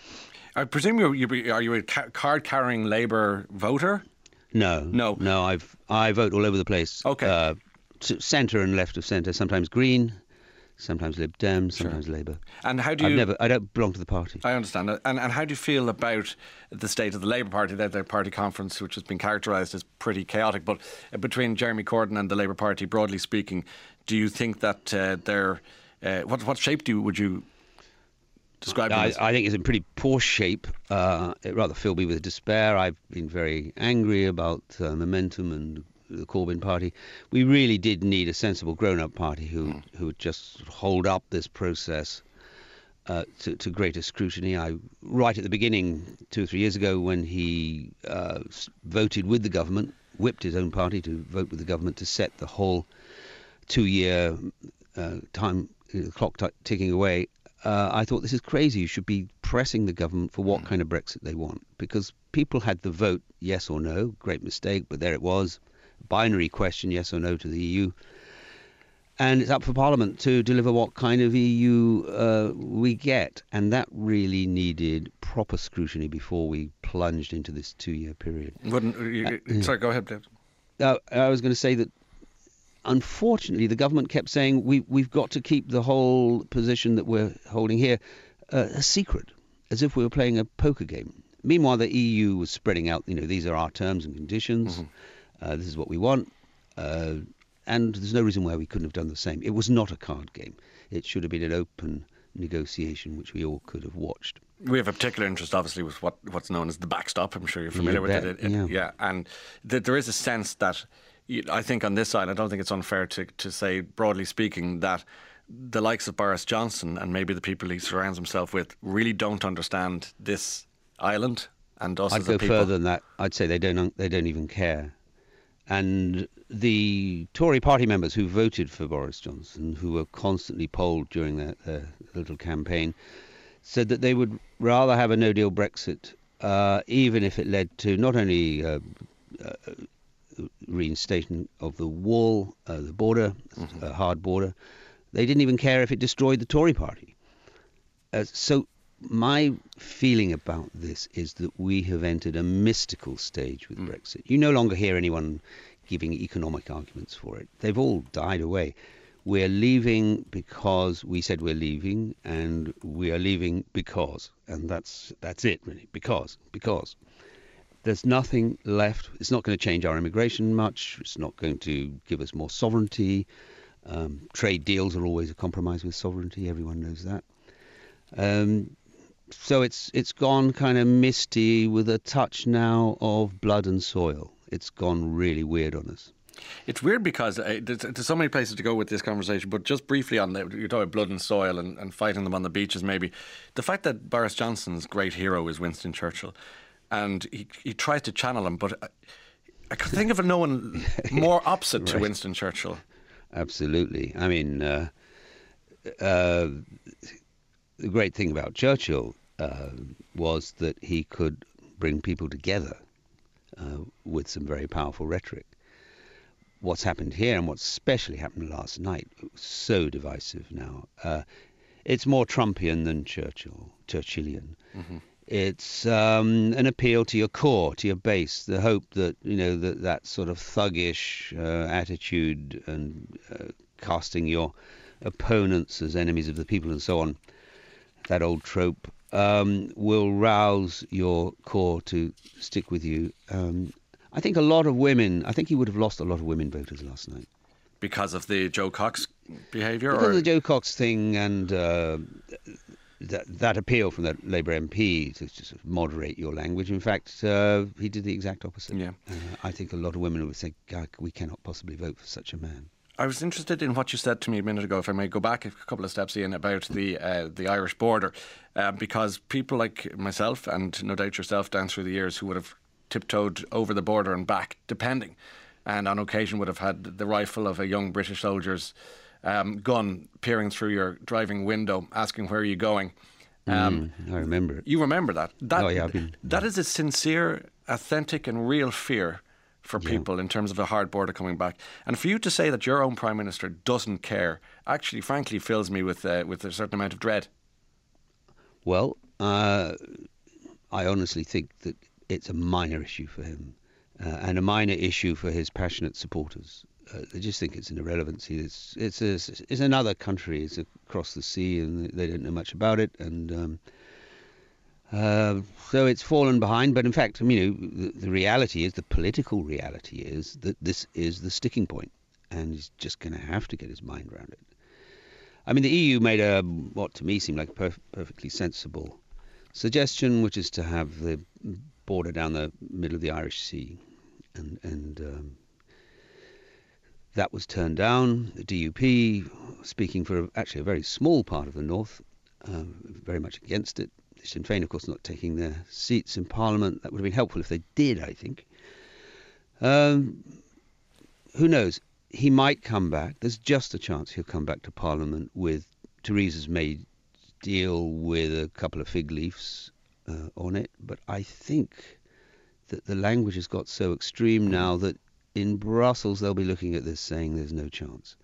B: I presume you're, you're, are you a ca- card-carrying Labour voter?
F: No.
B: No.
F: No, I've, I vote all over the place.
B: Okay.
F: Uh, centre and left of centre, sometimes Green, sometimes Lib Dem, sometimes
B: Sure.
F: Labour.
B: And how do you...
F: I've never, I don't belong to the party.
B: I understand that. And, and how do you feel about the state of the Labour Party, their, their party conference, which has been characterised as pretty chaotic, but uh, between Jeremy Corbyn and the Labour Party, broadly speaking, do you think that uh, they're... Uh, what, what shape do you, would you describe them
F: I,
B: as?
F: I think it's in pretty poor shape. Uh, it rather filled me with despair. I've been very angry about uh, Momentum and the Corbyn party. We really did need a sensible grown-up party who mm. who would just hold up this process uh, to, to greater scrutiny. I right at the beginning, two or three years ago, when he uh, voted with the government, whipped his own party to vote with the government to set the whole two-year uh, time uh, clock t- ticking away. Uh, I thought, this is crazy. You should be pressing the government for what mm. kind of Brexit they want, because people had the vote yes or no. Great mistake, but there it was. Binary question, yes or no to the E U. And it's up for Parliament to deliver what kind of E U uh, we get. And that really needed proper scrutiny before we plunged into this two-year period.
B: Wouldn't, you, uh, sorry, go ahead, Dave.
F: Uh, I was going to say that, unfortunately, the government kept saying we, we've got to keep the whole position that we're holding here uh, a secret, as if we were playing a poker game. Meanwhile, the E U was spreading out, you know, these are our terms and conditions. Mm-hmm. Uh, this is what we want, uh, and there's no reason why we couldn't have done the same. It was not a card game. It should have been an open negotiation, which we all could have watched.
B: We have a particular interest, obviously, with what, what's known as the backstop. I'm sure you're familiar
F: you
B: with
F: bet,
B: it. it, it
F: yeah.
B: yeah, and th- there is a sense that, I think on this side, I don't think it's unfair to, to say, broadly speaking, that the likes of Boris Johnson and maybe the people he surrounds himself with really don't understand this island and us
F: I'd
B: as a
F: go
B: people?
F: further than that. I'd say they don't. They don't even care. And the Tory party members who voted for Boris Johnson, who were constantly polled during their, their little campaign, said that they would rather have a no-deal Brexit, uh, even if it led to not only uh, uh, reinstatement of the wall, uh, the border, mm-hmm. a hard border. They didn't even care if it destroyed the Tory party. Uh, so my feeling about this is that we have entered a mystical stage with mm. Brexit. You no longer hear anyone giving economic arguments for it. They've all died away. We're leaving because we said we're leaving, and we are leaving because, and that's that's it really, because, because. There's nothing left. It's not going to change our immigration much. It's not going to give us more sovereignty. Um, trade deals are always a compromise with sovereignty. Everyone knows that. Um, so it's it's gone kind of misty with a touch now of blood and soil. It's gone really weird on us.
B: It's weird because uh, there's, there's so many places to go with this conversation, but just briefly on the, you're talking about blood and soil and, and fighting them on the beaches maybe. The fact that Boris Johnson's great hero is Winston Churchill, and he, he tries to channel him, but I, I could think of no one more opposite to
F: right.
B: Winston Churchill.
F: Absolutely. I mean, uh, uh, the great thing about Churchill uh, was that he could bring people together uh, with some very powerful rhetoric. What's happened here and what's especially happened last night, so divisive now. Uh, it's more Trumpian than Churchill, Churchillian. Mm-hmm. It's um, an appeal to your core, to your base, the hope that, you know, that, that sort of thuggish uh, attitude and uh, casting your opponents as enemies of the people and so on, that old trope, um, will rouse your core to stick with you. Um, I think a lot of women, I think he would have lost a lot of women voters last night.
B: Because of the Joe Cox behaviour?
F: Because
B: or?
F: of the Joe Cox thing and uh, that, that appeal from the Labour M P to sort of moderate your language. In fact, uh, he did the exact opposite.
B: Yeah.
F: Uh, I think a lot of women would say, God, we cannot possibly vote for such a man.
B: I was interested in what you said to me a minute ago, if I may go back a couple of steps in, about the uh, the Irish border, uh, because people like myself, and no doubt yourself down through the years, who would have tiptoed over the border and back, depending, and on occasion would have had the rifle of a young British soldier's um, gun peering through your driving window, asking where are you going. Um,
F: mm, I remember it.
B: You remember that? that
F: oh, yeah, I've been,
B: that
F: yeah.
B: is a sincere, authentic and real fear for people
F: yeah.
B: in terms of a hard border coming back. And for you to say that your own Prime Minister doesn't care actually, frankly, fills me with uh, with a certain amount of dread.
F: Well, uh, I honestly think that it's a minor issue for him uh, and a minor issue for his passionate supporters. Uh, they just think it's an irrelevancy. It's it's, a, it's another country. It's across the sea and they don't know much about it. And um, uh, so it's fallen behind. But in fact, I mean, you know, the, the reality is, the political reality is that this is the sticking point, and he's just going to have to get his mind around it. I mean, the E U made a, what to me seemed like a perf- perfectly sensible suggestion, which is to have the border down the middle of the Irish Sea, and and um, that was turned down. The D U P, speaking for actually a very small part of the north, uh, very much against it. Sinn Féin, of course, not taking their seats in Parliament. That would have been helpful if they did, I think. Um, who knows? He might come back. There's just a chance he'll come back to Parliament with Theresa May's deal with a couple of fig leaves uh, on it. But I think that the language has got so extreme now that in Brussels they'll be looking at this saying there's no chance.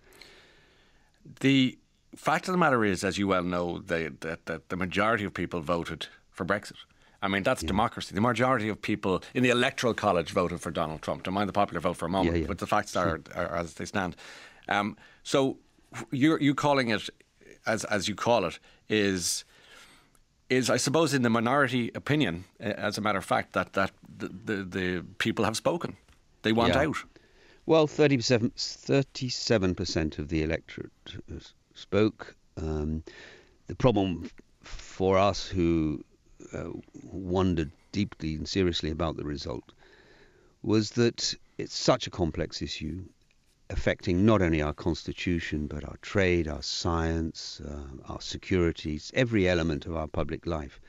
B: The fact of the matter is, as you well know, they, that, that the majority of people voted for Brexit. I mean, that's yeah. democracy. The majority of people in the Electoral College voted for Donald Trump. Don't mind the popular vote for a moment, yeah, yeah. but the facts are, are as they stand. Um, so you you calling it, as as you call it, is, is I suppose in the minority opinion, as a matter of fact, that, that the, the, the people have spoken. They want
F: yeah.
B: out.
F: Well, thirty-seven percent of the electorate spoke. Um, the problem for us who uh, wondered deeply and seriously about the result was that it's such a complex issue. affecting not only our constitution, but our trade, our science, uh, our securities, every element of our public life.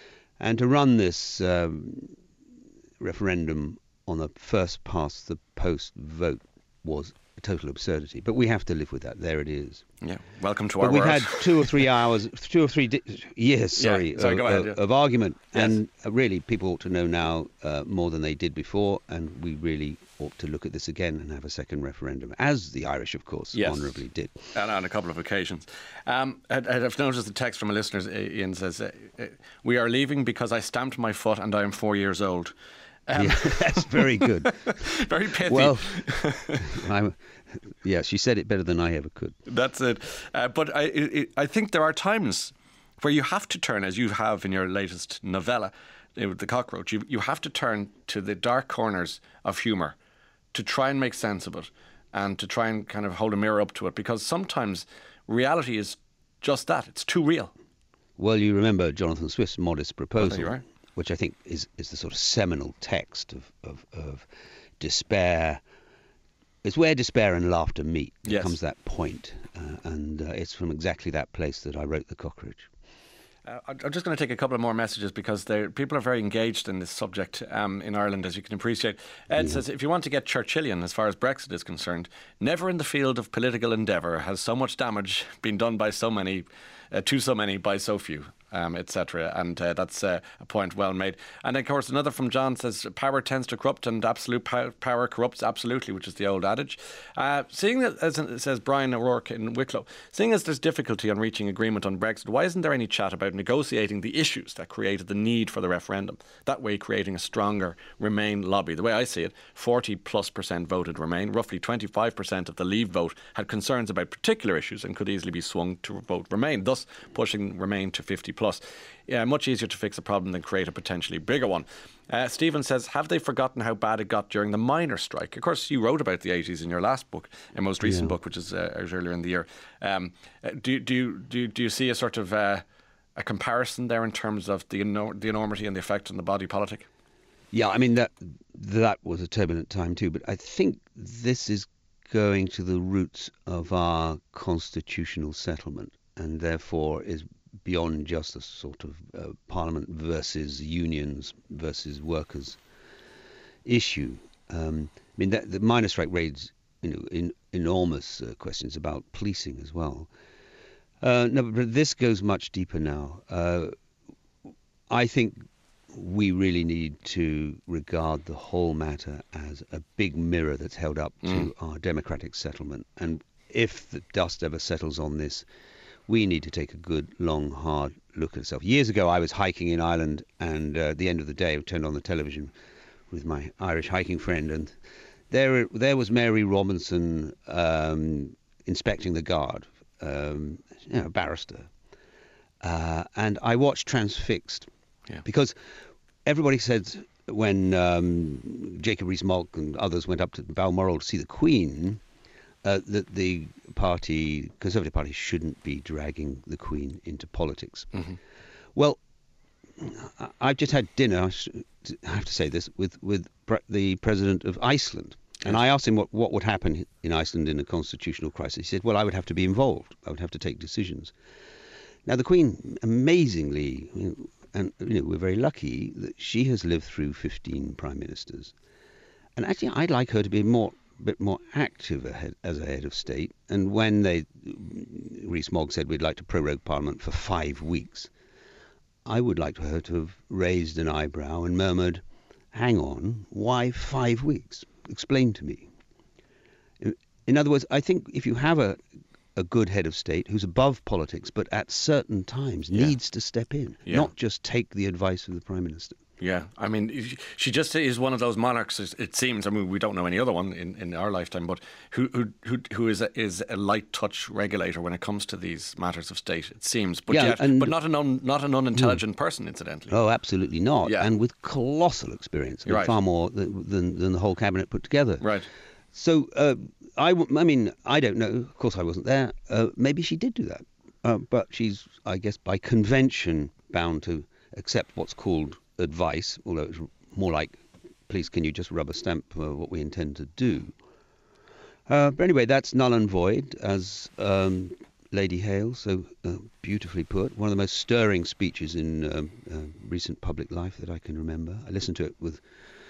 F: And to run this um, referendum on a first past the post vote was a total absurdity. But we have to live with that. There it is.
B: Yeah. Welcome to
F: but
B: our
F: we've
B: world.
F: had two or three hours, two or three di- years, sorry,
B: Yeah. Sorry,
F: of,
B: go ahead,
F: of,
B: yeah.
F: of argument.
B: Yes.
F: And uh, really, people ought to know now uh, more than they did before. And we really ought to look at this again and have a second referendum, as the Irish, of course,
B: Yes.
F: honourably did.
B: And on a couple of occasions. Um, I, I've noticed a text from a listener. Ian says, uh, uh, "We are leaving because I stamped my foot and I am four years old." Um,
F: Yeah, that's very good.
B: Very pithy.
F: Well, I'm, yeah, she said it better than I ever could.
B: That's it. Uh, but I, it, I think there are times where you have to turn, as you have in your latest novella, uh, The Cockroach, you, you have to turn to the dark corners of humour to try and make sense of it and to try and kind of hold a mirror up to it, because sometimes reality is just that. It's too real.
F: Well, you remember Jonathan Swift's Modest Proposal,
B: you're right.
F: which I think is, is the sort of seminal text of, of, of despair. It's where despair and laughter meet. There
B: Yes.
F: comes that point, uh, and uh, it's from exactly that place that I wrote The Cockroach.
B: Uh, I'm just going to take a couple of more messages because there- people are very engaged in this subject um, in Ireland, as you can appreciate. Ed
F: Yeah.
B: says, if you want to get Churchillian as far as Brexit is concerned, never in the field of political endeavour has so much damage been done by so many, uh, to so many by so few. Um, et cetera. And uh, that's uh, a point well made. And of course, another from John says, power tends to corrupt and absolute pow- power corrupts absolutely, which is the old adage. Uh, seeing that, as it says Brian O'Rourke in Wicklow, seeing as there's difficulty on reaching agreement on Brexit, why isn't there any chat about negotiating the issues that created the need for the referendum? That way, creating a stronger Remain lobby. The way I see it, forty plus percent voted Remain. Roughly twenty-five percent of the Leave vote had concerns about particular issues and could easily be swung to vote Remain, thus pushing Remain to fifty plus. Yeah, much easier to fix a problem than create a potentially bigger one. Uh, Stephen says, have they forgotten how bad it got during the miners' strike? Of course, you wrote about the eighties in your last book, your most recent
F: Yeah.
B: book, which is uh, out earlier in the year. Um, uh, do, do, do, do you see a sort of uh, a comparison there in terms of the, enor- the enormity and the effect on the body politic?
F: Yeah, I mean, that that was a turbulent time too, but I think this is going to the roots of our constitutional settlement, and therefore is beyond just a sort of uh, parliament versus unions versus workers issue. Um, I mean, that, the miners' strike raised, you know, in, enormous uh, questions about policing as well. Uh, no, but this goes much deeper now. Uh, I think we really need to regard the whole matter as a big mirror that's held up
B: Mm.
F: to our democratic settlement. And if the dust ever settles on this, we need to take a good, long, hard look at ourselves. Years ago, I was hiking in Ireland, and uh, at the end of the day, I turned on the television with my Irish hiking friend, and there there was Mary Robinson um, inspecting the guard, um, you know, a barrister. Uh, and I watched transfixed,
B: Yeah.
F: because everybody said when um, Jacob Rees-Mogg and others went up to Balmoral to see the Queen, uh, that the party, Conservative Party, shouldn't be dragging the Queen into politics.
B: Mm-hmm.
F: Well, I- I've just had dinner, I sh- I have to say this, with, with pre- the President of Iceland. And
B: Yes.
F: I asked him what, what would happen in Iceland in a constitutional crisis. He said, well, I would have to be involved. I would have to take decisions. Now, the Queen, amazingly, you know, and you know, we're very lucky that she has lived through fifteen prime ministers. And actually, I'd like her to be more, bit more active ahead, as a head of state. And when they, Rees-Mogg said we'd like to prorogue Parliament for five weeks, I would like her to have raised an eyebrow and murmured, hang on, why five weeks? Explain to me. In- In other words, I think if you have a, a good head of state who's above politics, but at certain times
B: Yeah.
F: needs to step in,
B: Yeah.
F: not just take the advice of the Prime Minister.
B: Yeah, I mean, she just is one of those monarchs. It seems. I mean, we don't know any other one in, in our lifetime, but who who who, who is a, is a light touch regulator when it comes to these matters of state. It seems, but
F: Yeah,
B: yet,
F: and-
B: but not an un, not an unintelligent person, incidentally.
F: Oh, absolutely not.
B: Yeah.
F: And with colossal experience, and
B: Right.
F: far more than, than, than the whole cabinet put together.
B: Right.
F: So, uh, I, w- I mean, I don't know. Of course, I wasn't there. Uh, maybe she did do that. Uh, but she's, I guess, by convention bound to accept what's called advice, although it's more like, please, can you just rubber stamp uh, what we intend to do? Uh, but anyway, that's null and void, as um, Lady Hale so uh, beautifully put. One of the most stirring speeches in um, uh, recent public life that I can remember. I listened to it with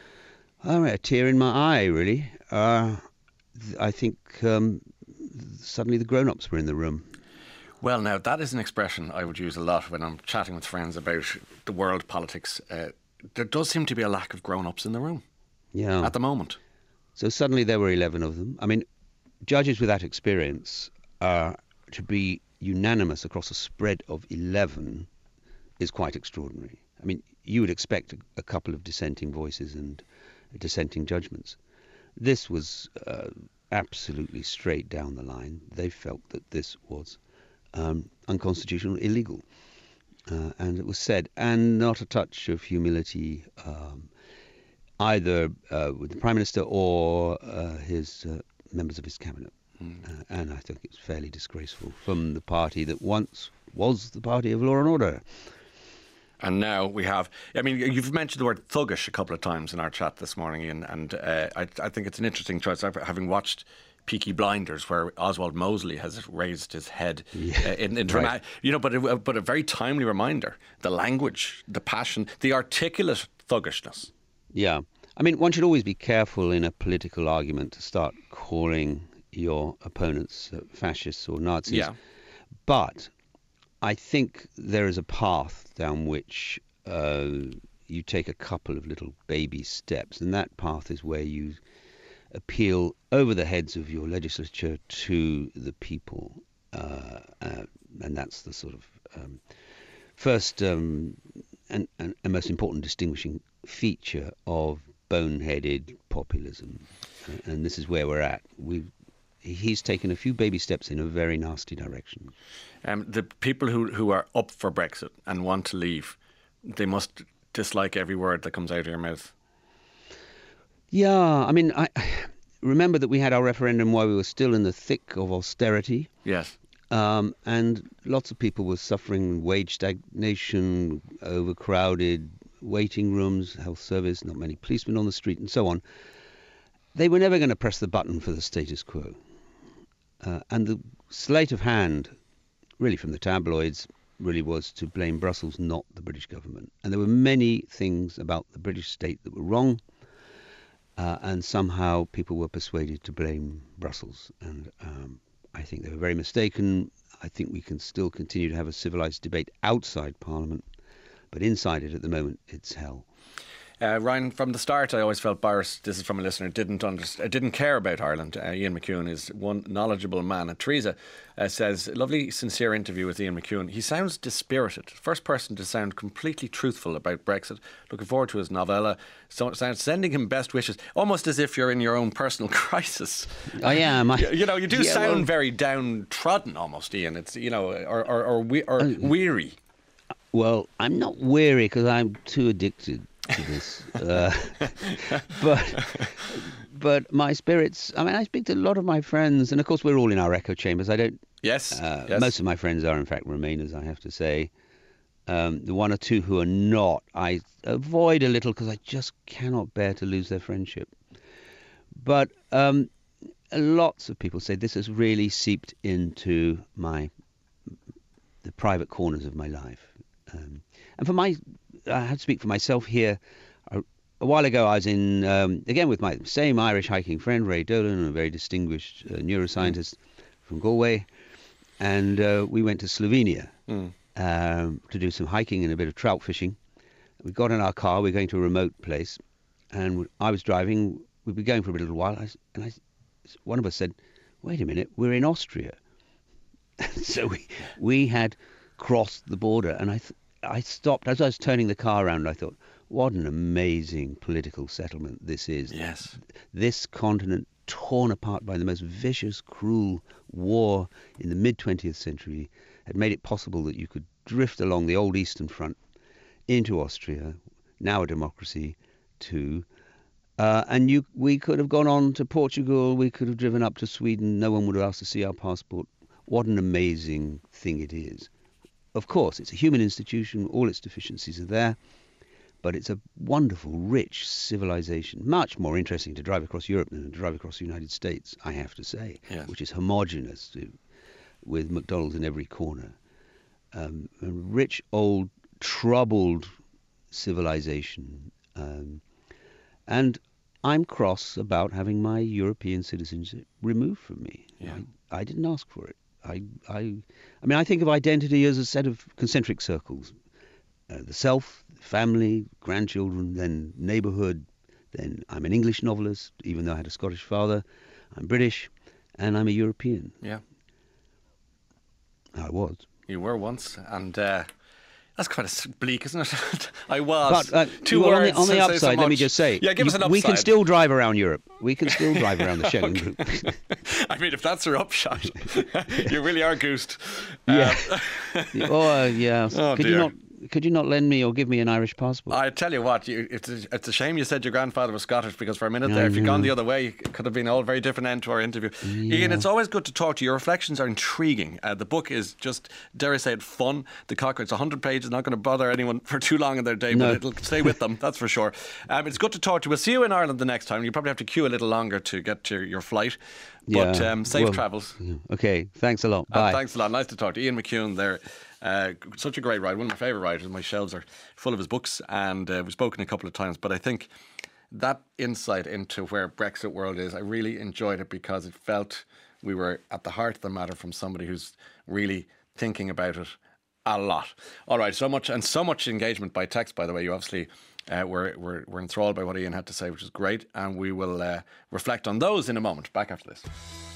F: oh, a tear in my eye, really. Uh, th- I think um, suddenly the grown-ups were in the room.
B: Well, now, that is an expression I would use a lot when I'm chatting with friends about the world politics. Uh, there does seem to be a lack of grown-ups in the room
F: Yeah.
B: at the moment.
F: So suddenly there were eleven of them. I mean, judges with that experience, uh, to be unanimous across a spread of eleven is quite extraordinary. I mean, you would expect a, a couple of dissenting voices and dissenting judgments. This was uh, absolutely straight down the line. They felt that this was um, unconstitutional, illegal. Uh, and it was said, and not a touch of humility, um, either uh, with the Prime Minister or uh, his uh, members of his cabinet. Mm. Uh, and I think it's fairly disgraceful from the party that once was the party of law and order.
B: And now we have, I mean, you've mentioned the word thuggish a couple of times in our chat this morning, Ian, and uh, I, I think it's an interesting choice. I've, having watched Peaky Blinders, where Oswald Mosley has raised his head
F: yeah,
B: uh, in, in drama,
F: right.
B: you know, but a, but a very timely reminder, the language, the passion, the articulate thuggishness.
F: Yeah. I mean, one should always be careful in a political argument to start calling your opponents uh, fascists or Nazis.
B: Yeah.
F: But I think there is a path down which uh, you take a couple of little baby steps, and that path is where you appeal over the heads of your legislature to the people, uh, uh, and that's the sort of um, first um, and, and, and most important distinguishing feature of boneheaded populism, uh, and this is where we're at. We he's taken a few baby steps in a very nasty direction.
B: Um, the people who, who are up for Brexit and want to leave, they must dislike every word that comes out of your mouth.
F: Yeah, I mean, I remember that we had our referendum while we were still in the thick of austerity.
B: Yes.
F: Um, and lots of people were suffering wage stagnation, overcrowded waiting rooms, health service, not many policemen on the street, and so on. They were never going to press the button for the status quo. Uh, and the sleight of hand, really from the tabloids, really was to blame Brussels, not the British government. And there were many things about the British state that were wrong, uh, and somehow people were persuaded to blame Brussels. And um, I think they were very mistaken. I think we can still continue to have a civilised debate outside Parliament, but inside it at the moment, it's hell.
B: Uh, Ryan, from the start, I always felt Boris, this is from a listener, didn't understand, didn't care about Ireland. Uh, Ian McEwan is one knowledgeable man. And Teresa uh, says, lovely, sincere interview with Ian McEwan. He sounds dispirited. First person to sound completely truthful about Brexit. Looking forward to his novella. So, sounds sending him best wishes, almost as if you're in your own personal crisis.
F: I am. I,
B: you, you know, you do
F: yeah,
B: sound
F: well,
B: very downtrodden, almost, Ian. It's you know, or or, or, we, or uh, weary.
F: Well, I'm not weary because I'm too addicted to this, uh, but but my spirits. I mean, I speak to a lot of my friends, and of course, we're all in our echo chambers. I don't.
B: Yes.
F: Uh,
B: yes.
F: Most of my friends are, in fact, Remainers. I have to say, um, the one or two who are not, I avoid a little because I just cannot bear to lose their friendship. But um, lots of people say this has really seeped into my the private corners of my life. Um, and for my, I have to speak for myself here. A, a while ago, I was in, um, again, with my same Irish hiking friend, Ray Dolan, a very distinguished uh, neuroscientist mm. from Galway. And uh, we went to Slovenia mm. um, to do some hiking and a bit of trout fishing. We got in our car, we were going to a remote place. And I was driving, we'd been going for a little while. I, and I, one of us said, wait a minute, we're in Austria. So we, we had crossed the border, and I th- I stopped as I was turning the car around. I thought, what an amazing political settlement this is.
B: Yes,
F: this continent torn apart by the most vicious, cruel war in the mid twentieth century had made it possible that you could drift along the old Eastern Front into Austria, now a democracy, too. Uh, and you, we could have gone on to Portugal. We could have driven up to Sweden. No one would have asked to see our passport. What an amazing thing it is. Of course, it's a human institution, all its deficiencies are there, but it's a wonderful, rich civilization. Much more interesting to drive across Europe than to drive across the United States, I have to say,
B: yes.
F: which is homogenous to, with McDonald's in every corner. Um, a rich, old, troubled civilization. Um, and I'm cross about having my European citizenship removed from me.
B: Yeah.
F: I, I didn't ask for it. I, I, I mean, I think of identity as a set of concentric circles. Uh, the self, family, grandchildren, then neighbourhood, then I'm an English novelist, even though I had a Scottish father. I'm British, and I'm a European.
B: Yeah.
F: I was.
B: You were once, and uh, that's kind of bleak, isn't it? I was.
F: But, uh,
B: Two
F: well,
B: words.
F: on the, on the
B: say so
F: upside, let me
B: much.
F: just say,
B: Yeah, give
F: you,
B: us an upside.
F: we can still drive around Europe. We can still drive around the Schengen
B: Okay.
F: group.
B: I mean, if that's your upshot, you really are goosed.
F: Yeah.
B: Um,
F: oh, yeah.
B: Oh,
F: could
B: dear.
F: you not? Could you not lend me or give me an Irish passport?
B: I tell you what, you, it's, a, it's a shame you said your grandfather was Scottish, because for a minute
F: I
B: there, if you'd gone
F: know.
B: the other way, it could have been a whole very different end to our interview. Ian, it's always good to talk to you. Your reflections are intriguing. Uh, the book is just, dare I say it, fun. The Cocker, it's one hundred pages, not going to bother anyone for too long in their day,
F: No.
B: but it'll stay with them, that's for sure. Um, it's good to talk to you. We'll see you in Ireland the next time. You probably have to queue a little longer to get to your flight. But
F: Yeah,
B: um, safe
F: well,
B: travels.
F: yeah. Okay, thanks a lot.
B: Uh,
F: Bye.
B: thanks a lot. Nice to talk to Ian McEwan there. Uh, such a great writer, one of my favourite writers. My shelves are full of his books, and uh, we've spoken a couple of times, but I think that insight into where Brexit world is, I really enjoyed it, because it felt we were at the heart of the matter from somebody who's really thinking about it a lot. All right, so much, and so much engagement by text, by the way. You obviously uh, were, were, were enthralled by what Ian had to say, which is great, and we will uh, reflect on those in a moment. Back after this.